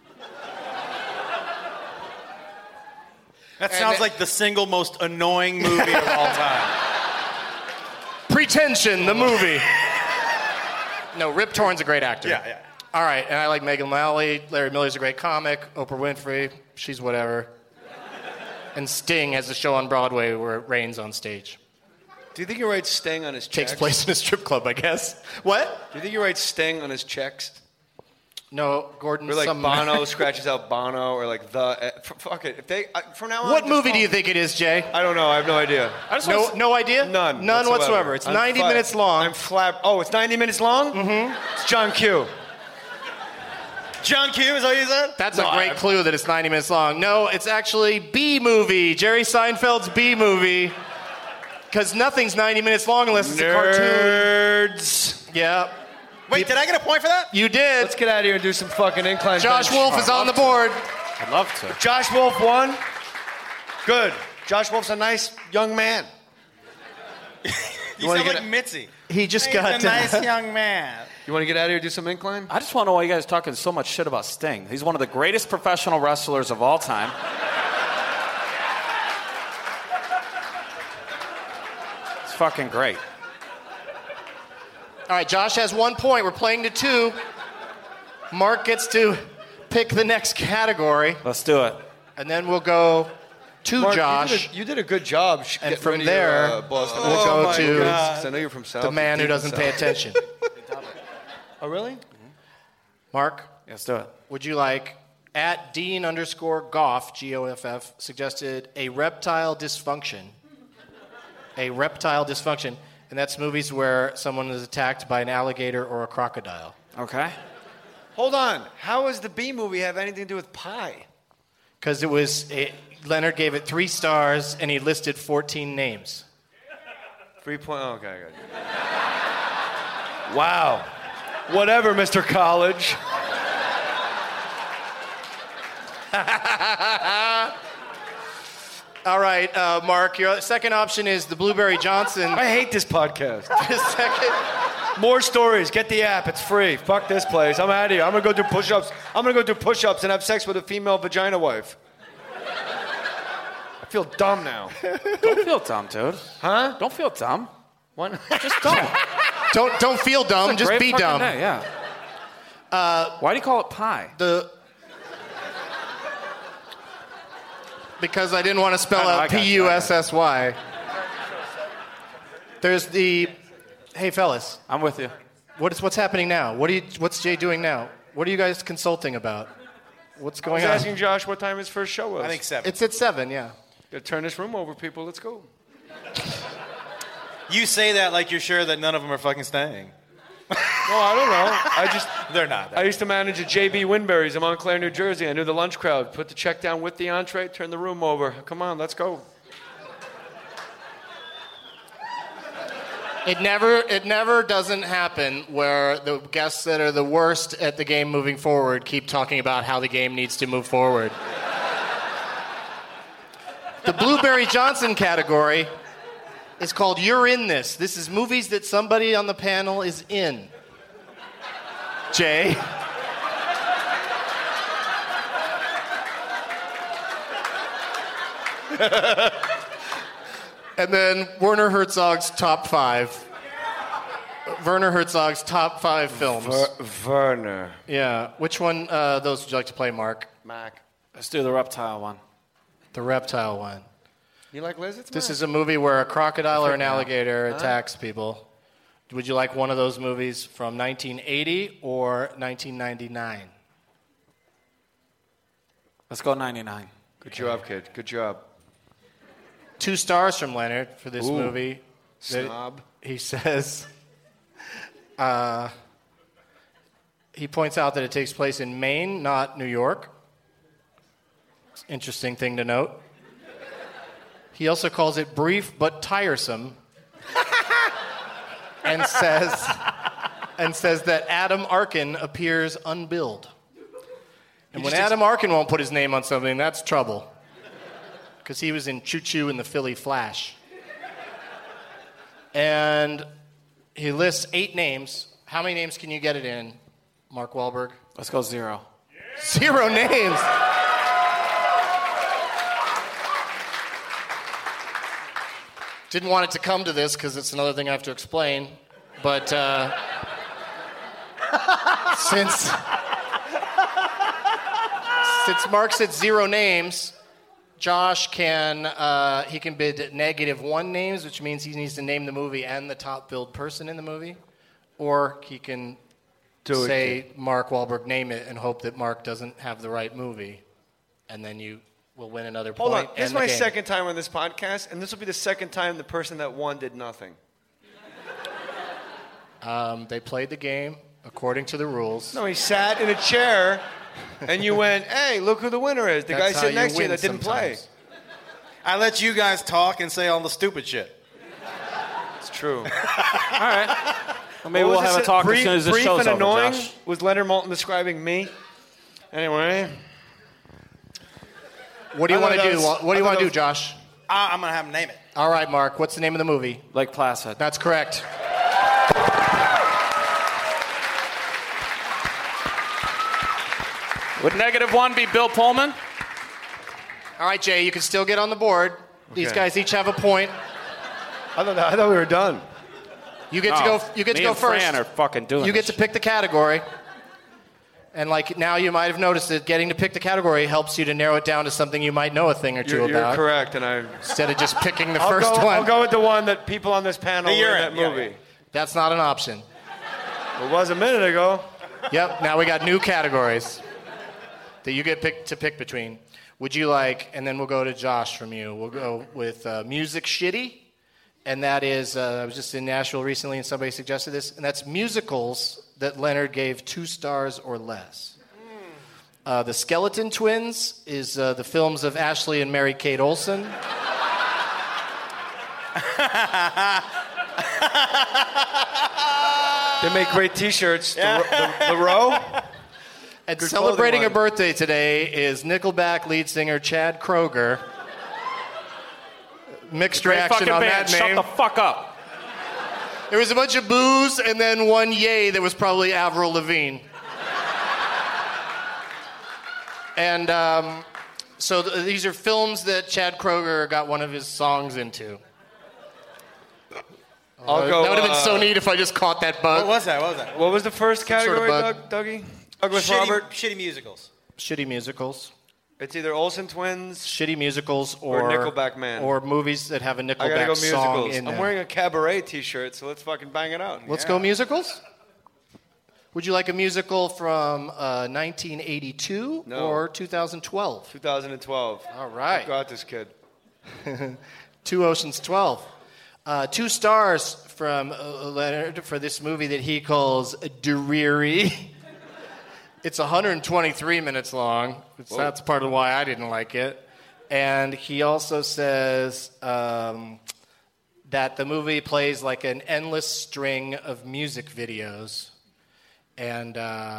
That sounds like the single most annoying movie of all time. Pretension, the movie. No, Rip Torn's a great actor. Yeah. All right, and I like Megan Mullally. Larry Miller's a great comic. Oprah Winfrey, she's whatever. And Sting has a show on Broadway where it rains on stage. Do you think he writes Sting on his checks? Takes place in a strip club, I guess. What? Do you think he writes Sting on his checks? No, Gordon. Or like Bono scratches out Bono, or like fuck it. If they from now on. What movie do you think it is, Jay? I don't know. I have no idea. No idea? None whatsoever. It's 90 minutes long. I'm Oh, it's 90 minutes long? Mm-hmm. It's John Q. John Q, is that what you said? That's a great clue that it's 90 minutes long. No, it's actually B-Movie. Jerry Seinfeld's B-Movie. Because nothing's 90 minutes long unless it's a cartoon. Nerds. Yeah. Wait, did I get a point for that? You did. Let's get out of here and do some fucking incline Josh bench. Wolf is on the board. I'd love to. Josh Wolf won. Good. Josh Wolf's a nice young man. You sound like Mitzi. He just He's got a nice young man. You want to get out of here and do some incline? I just want to know why you guys are talking so much shit about Sting. He's one of the greatest professional wrestlers of all time. It's fucking great. All right, Josh has 1 point. We're playing to 2. Mark gets to pick the next category. Let's do it. And then we'll go to Mark, Josh. You did a good job. And from there, Boston. we'll go to I know you're from South. the man who doesn't pay attention. Oh, really? Mark? Let's do it. Would you like, at Dean_Goff, Goff, suggested a reptile dysfunction. A reptile dysfunction. And that's movies where someone is attacked by an alligator or a crocodile. Okay. Hold on. How does the B movie have anything to do with pie? Because Leonard gave it 3 stars and he listed 14 names. 3 point. Oh, okay, I got you. Wow. Whatever, Mr. College. All right, Mark, your second option is the Blueberry Johnson. I hate this podcast. Second. More stories. Get the app. It's free. Fuck this place. I'm out of here. I'm going to go do push-ups. I'm going to go do push-ups and have sex with a female vagina wife. I feel dumb now. Don't feel dumb, dude. Huh? Don't feel dumb. What? Just don't. Don't feel dumb. Just be dumb. Day, yeah. Why do you call it pie? Because I didn't want to spell out P-U-S-S-Y. There's the... Hey, fellas. I'm with you. What's happening now? What's Jay doing now? What are you guys consulting about? What's going on? I was asking Josh what time his first show was. I think 7. It's at 7, yeah. Gotta turn this room over, people. Let's go. You say that like you're sure that none of them are fucking staying. No, I don't know. They're not. I used to manage at JB Winberry's in Montclair, New Jersey. I knew the lunch crowd. Put the check down with the entree, turn the room over. Come on, let's go. It never doesn't happen where the guests that are the worst at the game moving forward keep talking about how the game needs to move forward. The Blueberry Johnson category is called You're In This. This is movies that somebody on the panel is in. Jay. And then Werner Herzog's top 5. Werner Herzog's top 5 films. Werner. Yeah. Which one those would you like to play, Mark? Mac. Let's do the reptile one. The reptile one. You like lizards? This is a movie where a crocodile or an alligator attacks people. Would you like one of those movies from 1980 or 1999? Let's go 99. Good job, kid. Good job. 2 stars from Leonard for this movie. Snob. He says, he points out that it takes place in Maine, not New York. Interesting thing to note. He also calls it brief but tiresome, and says that Adam Arkin appears unbilled. And when Adam Arkin won't put his name on something, that's trouble. Because he was in Choo Choo and the Philly Flash. And he lists 8 names. How many names can you get it in, Mark Wahlberg? Let's go 0. 0 names. Didn't want it to come to this because it's another thing I have to explain. But since Mark said 0 names, Josh can bid -1 names, which means he needs to name the movie and the top billed person in the movie, or he can say Mark Wahlberg name it and hope that Mark doesn't have the right movie, and then you will win another point. Hold on. This is my second time on this podcast, and this will be the second time the person that won did nothing. They played the game according to the rules. No, he sat in a chair, and you went, hey, look who the winner is. The guy sitting next to you that didn't play. I let you guys talk and say all the stupid shit. It's true. All right. Well, maybe we'll have a talk as soon as the brief show's and over, annoying? Josh. Was Leonard Maltin describing me? Anyway. What do you want to do? What do you want to do, Josh? I'm going to have him name it. All right, Mark. What's the name of the movie? Lake Placid. That's correct. Would -1 be Bill Pullman? All right, Jay, you can still get on the board. These guys each have a point. I thought we were done. You get to go. You get to go first. Fran are fucking doing You get to pick the category. And like now, you might have noticed that getting to pick the category helps you to narrow it down to something you might know a thing or two You're about. correct, and I. Instead of just picking the I'll first go, one. I'll go with the one that people on this panel were in that movie. That's not an option. It was a minute ago. Yep. Now we got new categories that you get to pick between. Would you like? And then we'll go to Josh from you. We'll go with music shitty, and that is I was just in Nashville recently, and somebody suggested this, and that's musicals that Leonard gave 2 stars or less. The Skeleton Twins is the films of Ashley and Mary Kate Olsen. They make great T-shirts. The row. And Good celebrating a clothing birthday today is Nickelback lead singer Chad Kroeger. Mixed Great reaction fucking on band. that name. Shut the fuck up. There was a bunch of boos and then one yay that was probably Avril Lavigne. And so these are films that Chad Kroeger got one of his songs into. I'll go, that would have been so neat if I just caught that bug. What was that? What was the first category, sort of Dougie? Douglas Robert? Shitty musicals. Shitty musicals. It's either Olsen Twins. Shitty musicals or Nickelback Man. Or movies that have a I gotta Nickelback go song musicals. in them. I'm wearing a Cabaret T-shirt, so let's fucking bang it out. Let's go musicals. Would you like a musical from 1982 or 2012? 2012. All right. Got this kid. 2 Oceans 12. 2 stars from Leonard for this movie that he calls Dreary. It's 123 minutes long. That's part of why I didn't like it. And he also says that the movie plays like an endless string of music videos. And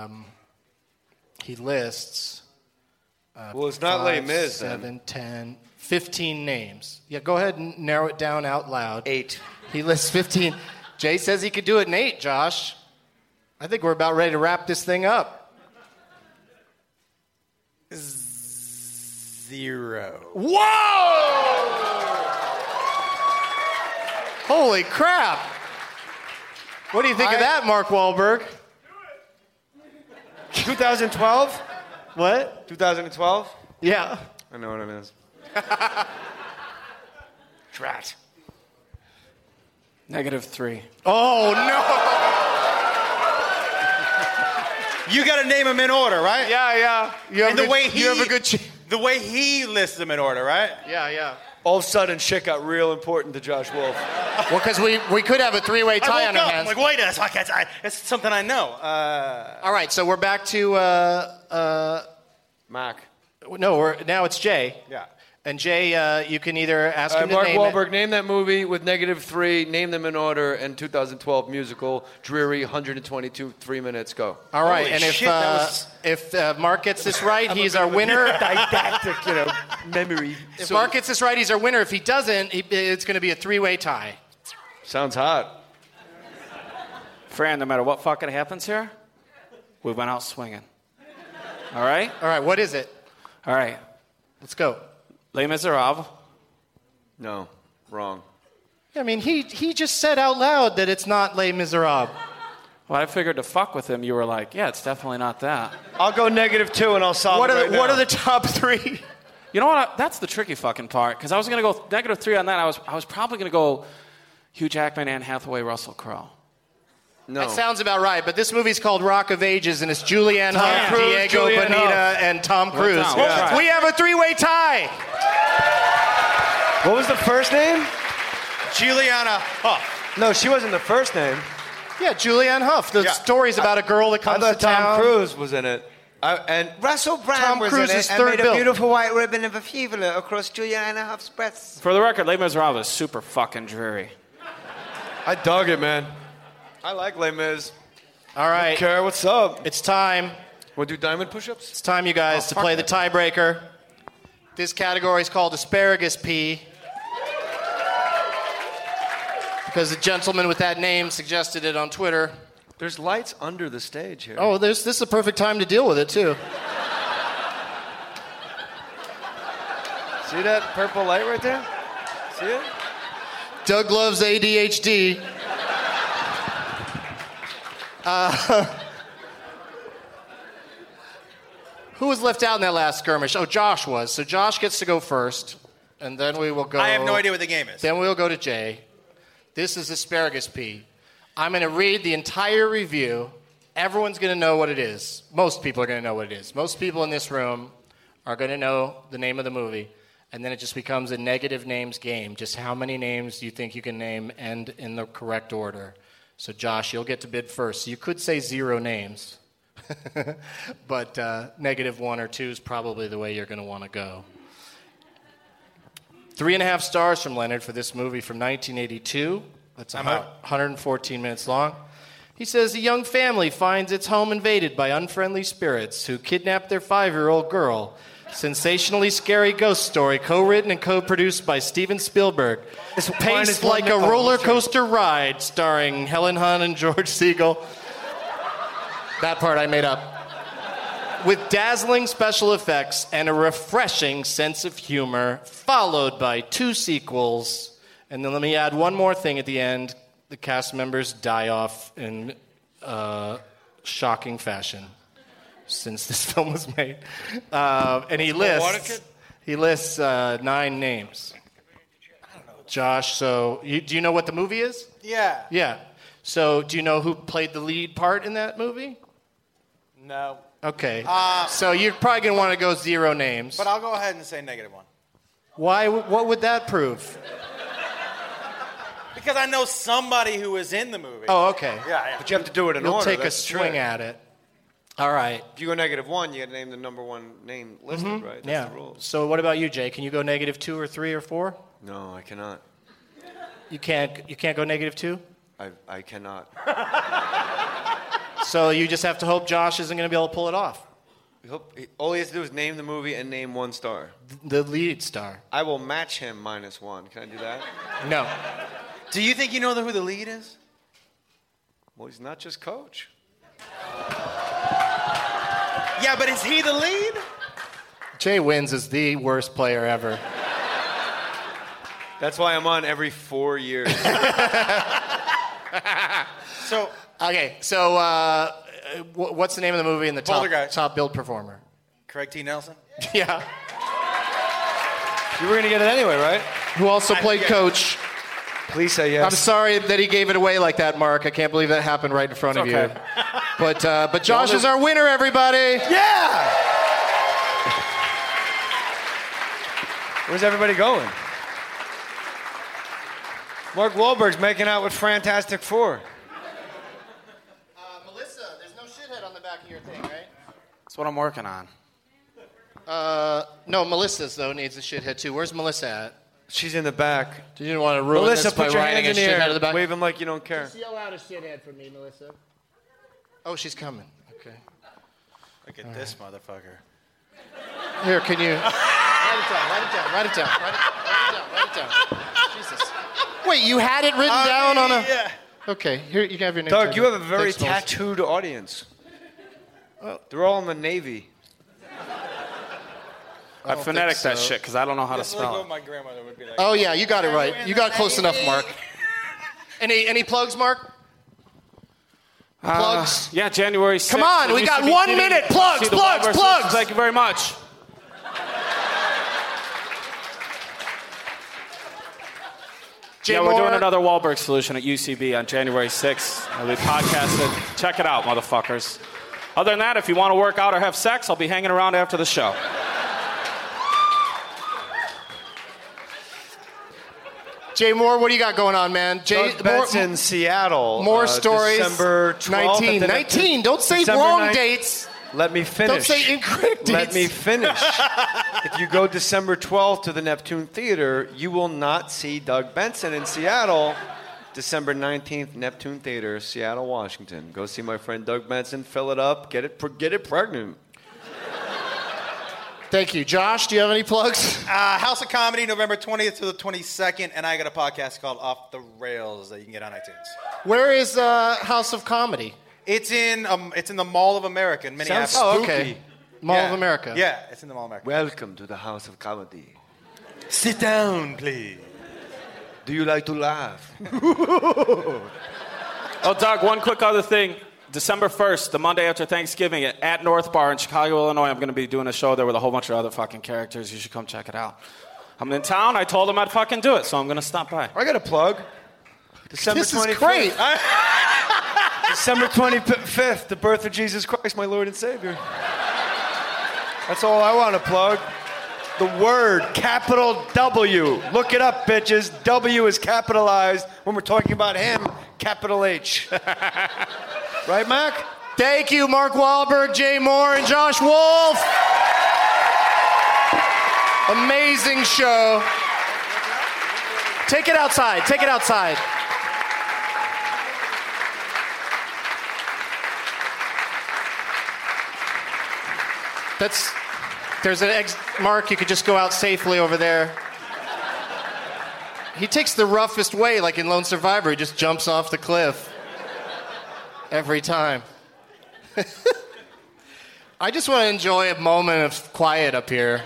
he lists Well, it's not Les Mis, 7, 10, 15 names. Yeah, go ahead and narrow it down out loud. 8. He lists 15. Jay says he could do it in 8, Josh. I think we're about ready to wrap this thing up. 0. Whoa! Holy crap! What do you think of that, Mark Wahlberg? 2012? What? 2012? Yeah. I know what it is. Drat. -3. Oh, no! You got to name them in order, right? Yeah. You have, And the way you have a good the way he lists them in order, right? Yeah. All of a sudden, shit got real important to Josh Wolf. Well, because we could have a 3-way tie on our hands. I'm like, wait a second. It's something I know. All right, so we're back to Mac. no, now it's Jay. Yeah. And Jay, you can either ask him to Mark name Wahlberg, name that movie with -3. Name them in order. And 2012 musical, Dreary, 122, 3 minutes. Go. All right, Holy and shit, if Mark gets this right, he's our winner. Didactic, memory. If Mark gets this right, he's our winner. If he doesn't, it's going to be a 3-way tie. Sounds hot. Fran, no matter what fucking happens here, we went out swinging. All right? All right, what is it? All right. Let's go. Les Miserables. No, wrong. I mean, he just said out loud that it's not Les Miserables. Well, I figured to fuck with him, you were like, yeah, it's definitely not that. I'll go -2 and I'll solve What it are right the, what now. are the top 3? You know what? That's the tricky fucking part. Because I was going to go -3 on that. I was probably going to go Hugh Jackman, Anne Hathaway, Russell Crowe. No. That sounds about right, but this movie's called Rock of Ages, and it's Julianne Hough, Cruise, Diego Julianne Boneta, Hough. and Tom Cruise. down, we'll try. We have a 3-way tie. What was the first name? Juliana Hough. No, she wasn't the first name. Yeah, Julianne Hough. The story's about a girl that I comes to thought Tom town. Cruise was in it. And Russell Brand Tom was Cruise's in it and third made bill. a beautiful white ribbon of a fever across Juliana Huff's breasts. For the record, Les Miserables is super fucking dreary. I dug it, man. I like Les Mis. All right. Okay, what's up? It's time. Want to do diamond push-ups? It's time, you guys, to play the tiebreaker. This category is called Asparagus Pea. Because the gentleman with that name suggested it on Twitter. There's lights under the stage here. Oh, this is a perfect time to deal with it, too. See that purple light right there? See it? Doug loves ADHD. Who was left out in that last skirmish? Oh, Josh was. So Josh gets to go first, and then we will go... I have no idea what the game is. Then we'll go to Jay. This is Asparagus Pea. I'm going to read the entire review. Everyone's going to know what it is. Most people are going to know what it is. Most people in this room are going to know the name of the movie. And then it just becomes a negative names game. Just how many names do you think you can name and in the correct order? So, Josh, you'll get to bid first. So you could say 0 names. But negative 1 or 2 is probably the way you're going to want to go. 3.5 stars from Leonard for this movie from 1982. That's 114 minutes long. He says, a young family finds its home invaded by unfriendly spirits who kidnap their 5-year-old girl. Sensationally scary ghost story, co-written and co-produced by Steven Spielberg. It's paced like a roller coaster ride, starring Helen Hunt and George Segal. That part I made up. With dazzling special effects and a refreshing sense of humor, followed by 2 sequels. And then let me add one more thing at the end. The cast members die off in shocking fashion since this film was made. And he lists 9 names. Josh, so do you know what the movie is? Yeah. Yeah. So do you know who played the lead part in that movie? No. Okay. So you're probably going to want to go 0 names. But I'll go ahead and say negative 1. Why? What would that prove? Because I know somebody who was in the movie. Oh, okay. Yeah. But you have to do it in You'll order. take a swing at it. All right. If you go negative 1, you got to name the number 1 name listed, right? That's the rules. So what about you, Jay? Can you go negative 2 or 3 or 4? No, I cannot. You can't go negative 2? I cannot. So you just have to hope Josh isn't going to be able to pull it off. All he has to do is name the movie and name 1 star. The lead star. I will match him -1. Can I do that? No. Do you think you know who the lead is? Well, he's not just Coach. Yeah, but is he the lead? Jay Wins is the worst player ever. That's why I'm on every 4 years. So what's the name of the movie and the top billed performer? Craig T. Nelson? Yeah. You were going to get it anyway, right? Who also played Coach. Please say yes. I'm sorry that he gave it away like that, Mark. I can't believe that happened right in front of you. But Josh is our winner, everybody. Yeah! Where's everybody going? Mark Wahlberg's making out with Fantastic Four. Melissa, there's no shithead on the back of your thing, right? That's what I'm working on. No, Melissa's, though, needs a shithead, too. Where's Melissa at? She's in the back. Did you want to ruin Melissa, this by put your writing hands a in the shithead air. at the back? Wave him like you don't care. Just yell out a shithead for me, Melissa. Oh, she's coming. Okay. Look at this motherfucker. Here, can you... Write it down. Jesus. Wait, you had it written down on a... Yeah. Okay, here, you can have your name. Doug, you have a very tattooed audience. They're all in the Navy. I phonetics that shit because I don't know how to spell Like it. my grandmother would be like. Oh, yeah, you got it right. You got close enough, Mark. Any plugs, Mark? Plugs? Yeah, January 6th. Come on, we got 1 minute. Plugs. Thank you very much. Yeah, we're doing another Wahlberg solution at UCB on January 6th. It'll be podcasted. Check it out, motherfuckers. Other than that, if you want to work out or have sex, I'll be hanging around after the show. Jay Moore, what do you got going on, man? Doug Benson, Seattle. More stories. December 12th. 19. Don't say December wrong 9th. dates. Let me finish. Don't say incorrect dates. Let me finish. If you go December 12th to the Neptune Theater, you will not see Doug Benson in Seattle. December 19th, Neptune Theater, Seattle, Washington. Go see my friend Doug Benson. Fill it up. Get it pregnant. Thank you. Josh, do you have any plugs? House of Comedy, November 20th to the 22nd, and I got a podcast called Off the Rails that you can get on iTunes. Where is House of Comedy? It's in the Mall of America in Minneapolis. Oh, okay. Mall of America. Yeah, it's in the Mall of America. Welcome to the House of Comedy. Sit down, please. Do you like to laugh? Oh, Doug, one quick other thing. December 1st, the Monday after Thanksgiving, at North Bar in Chicago, Illinois, I'm going to be doing a show there with a whole bunch of other fucking characters. You should come check it out. I'm in town. I told them I'd fucking do it, so I'm going to stop by. I got a plug. December This 25th. is great. December 25th, the birth of Jesus Christ, my Lord and Savior. That's all I want to plug. The word, capital W. Look it up, bitches. W is capitalized. When we're talking about him, capital H. Right, Mac? Thank you, Mark Wahlberg, Jay Moore, and Josh Wolf. Amazing show. Take it outside. Take it outside. There's an Mark, you could just go out safely over there. He takes the roughest way, like in Lone Survivor. He just jumps off the cliff. Every time. I just want to enjoy a moment of quiet up here.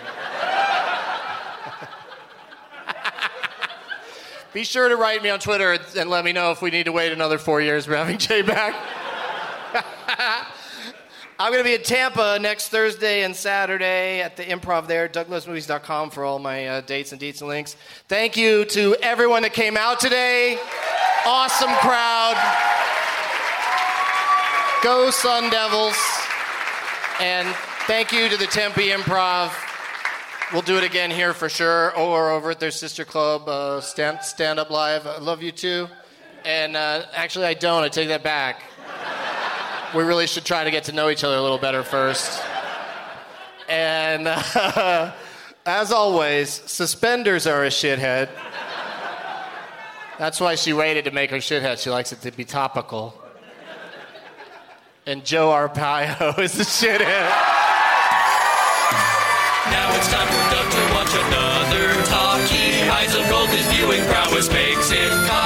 Be sure to write me on Twitter and let me know if we need to wait another 4 years for having Jay back. I'm going to be in Tampa next Thursday and Saturday at the Improv there, DougLovesMovies.com for all my dates and deets and links. Thank you to everyone that came out today. Awesome crowd. Go Sun Devils. And thank you to the Tempe Improv. We'll do it again here for sure, or over at their sister club, Stand Up Live. I love you too. And actually, I don't. I take that back. We really should try to get to know each other a little better first. And as always, suspenders are a shithead. That's why she waited to make her shithead. She likes it to be topical. And Joe Arpaio is the shithead. Now it's time for Doug to watch another talkie. Eyes of gold, his viewing prowess makes him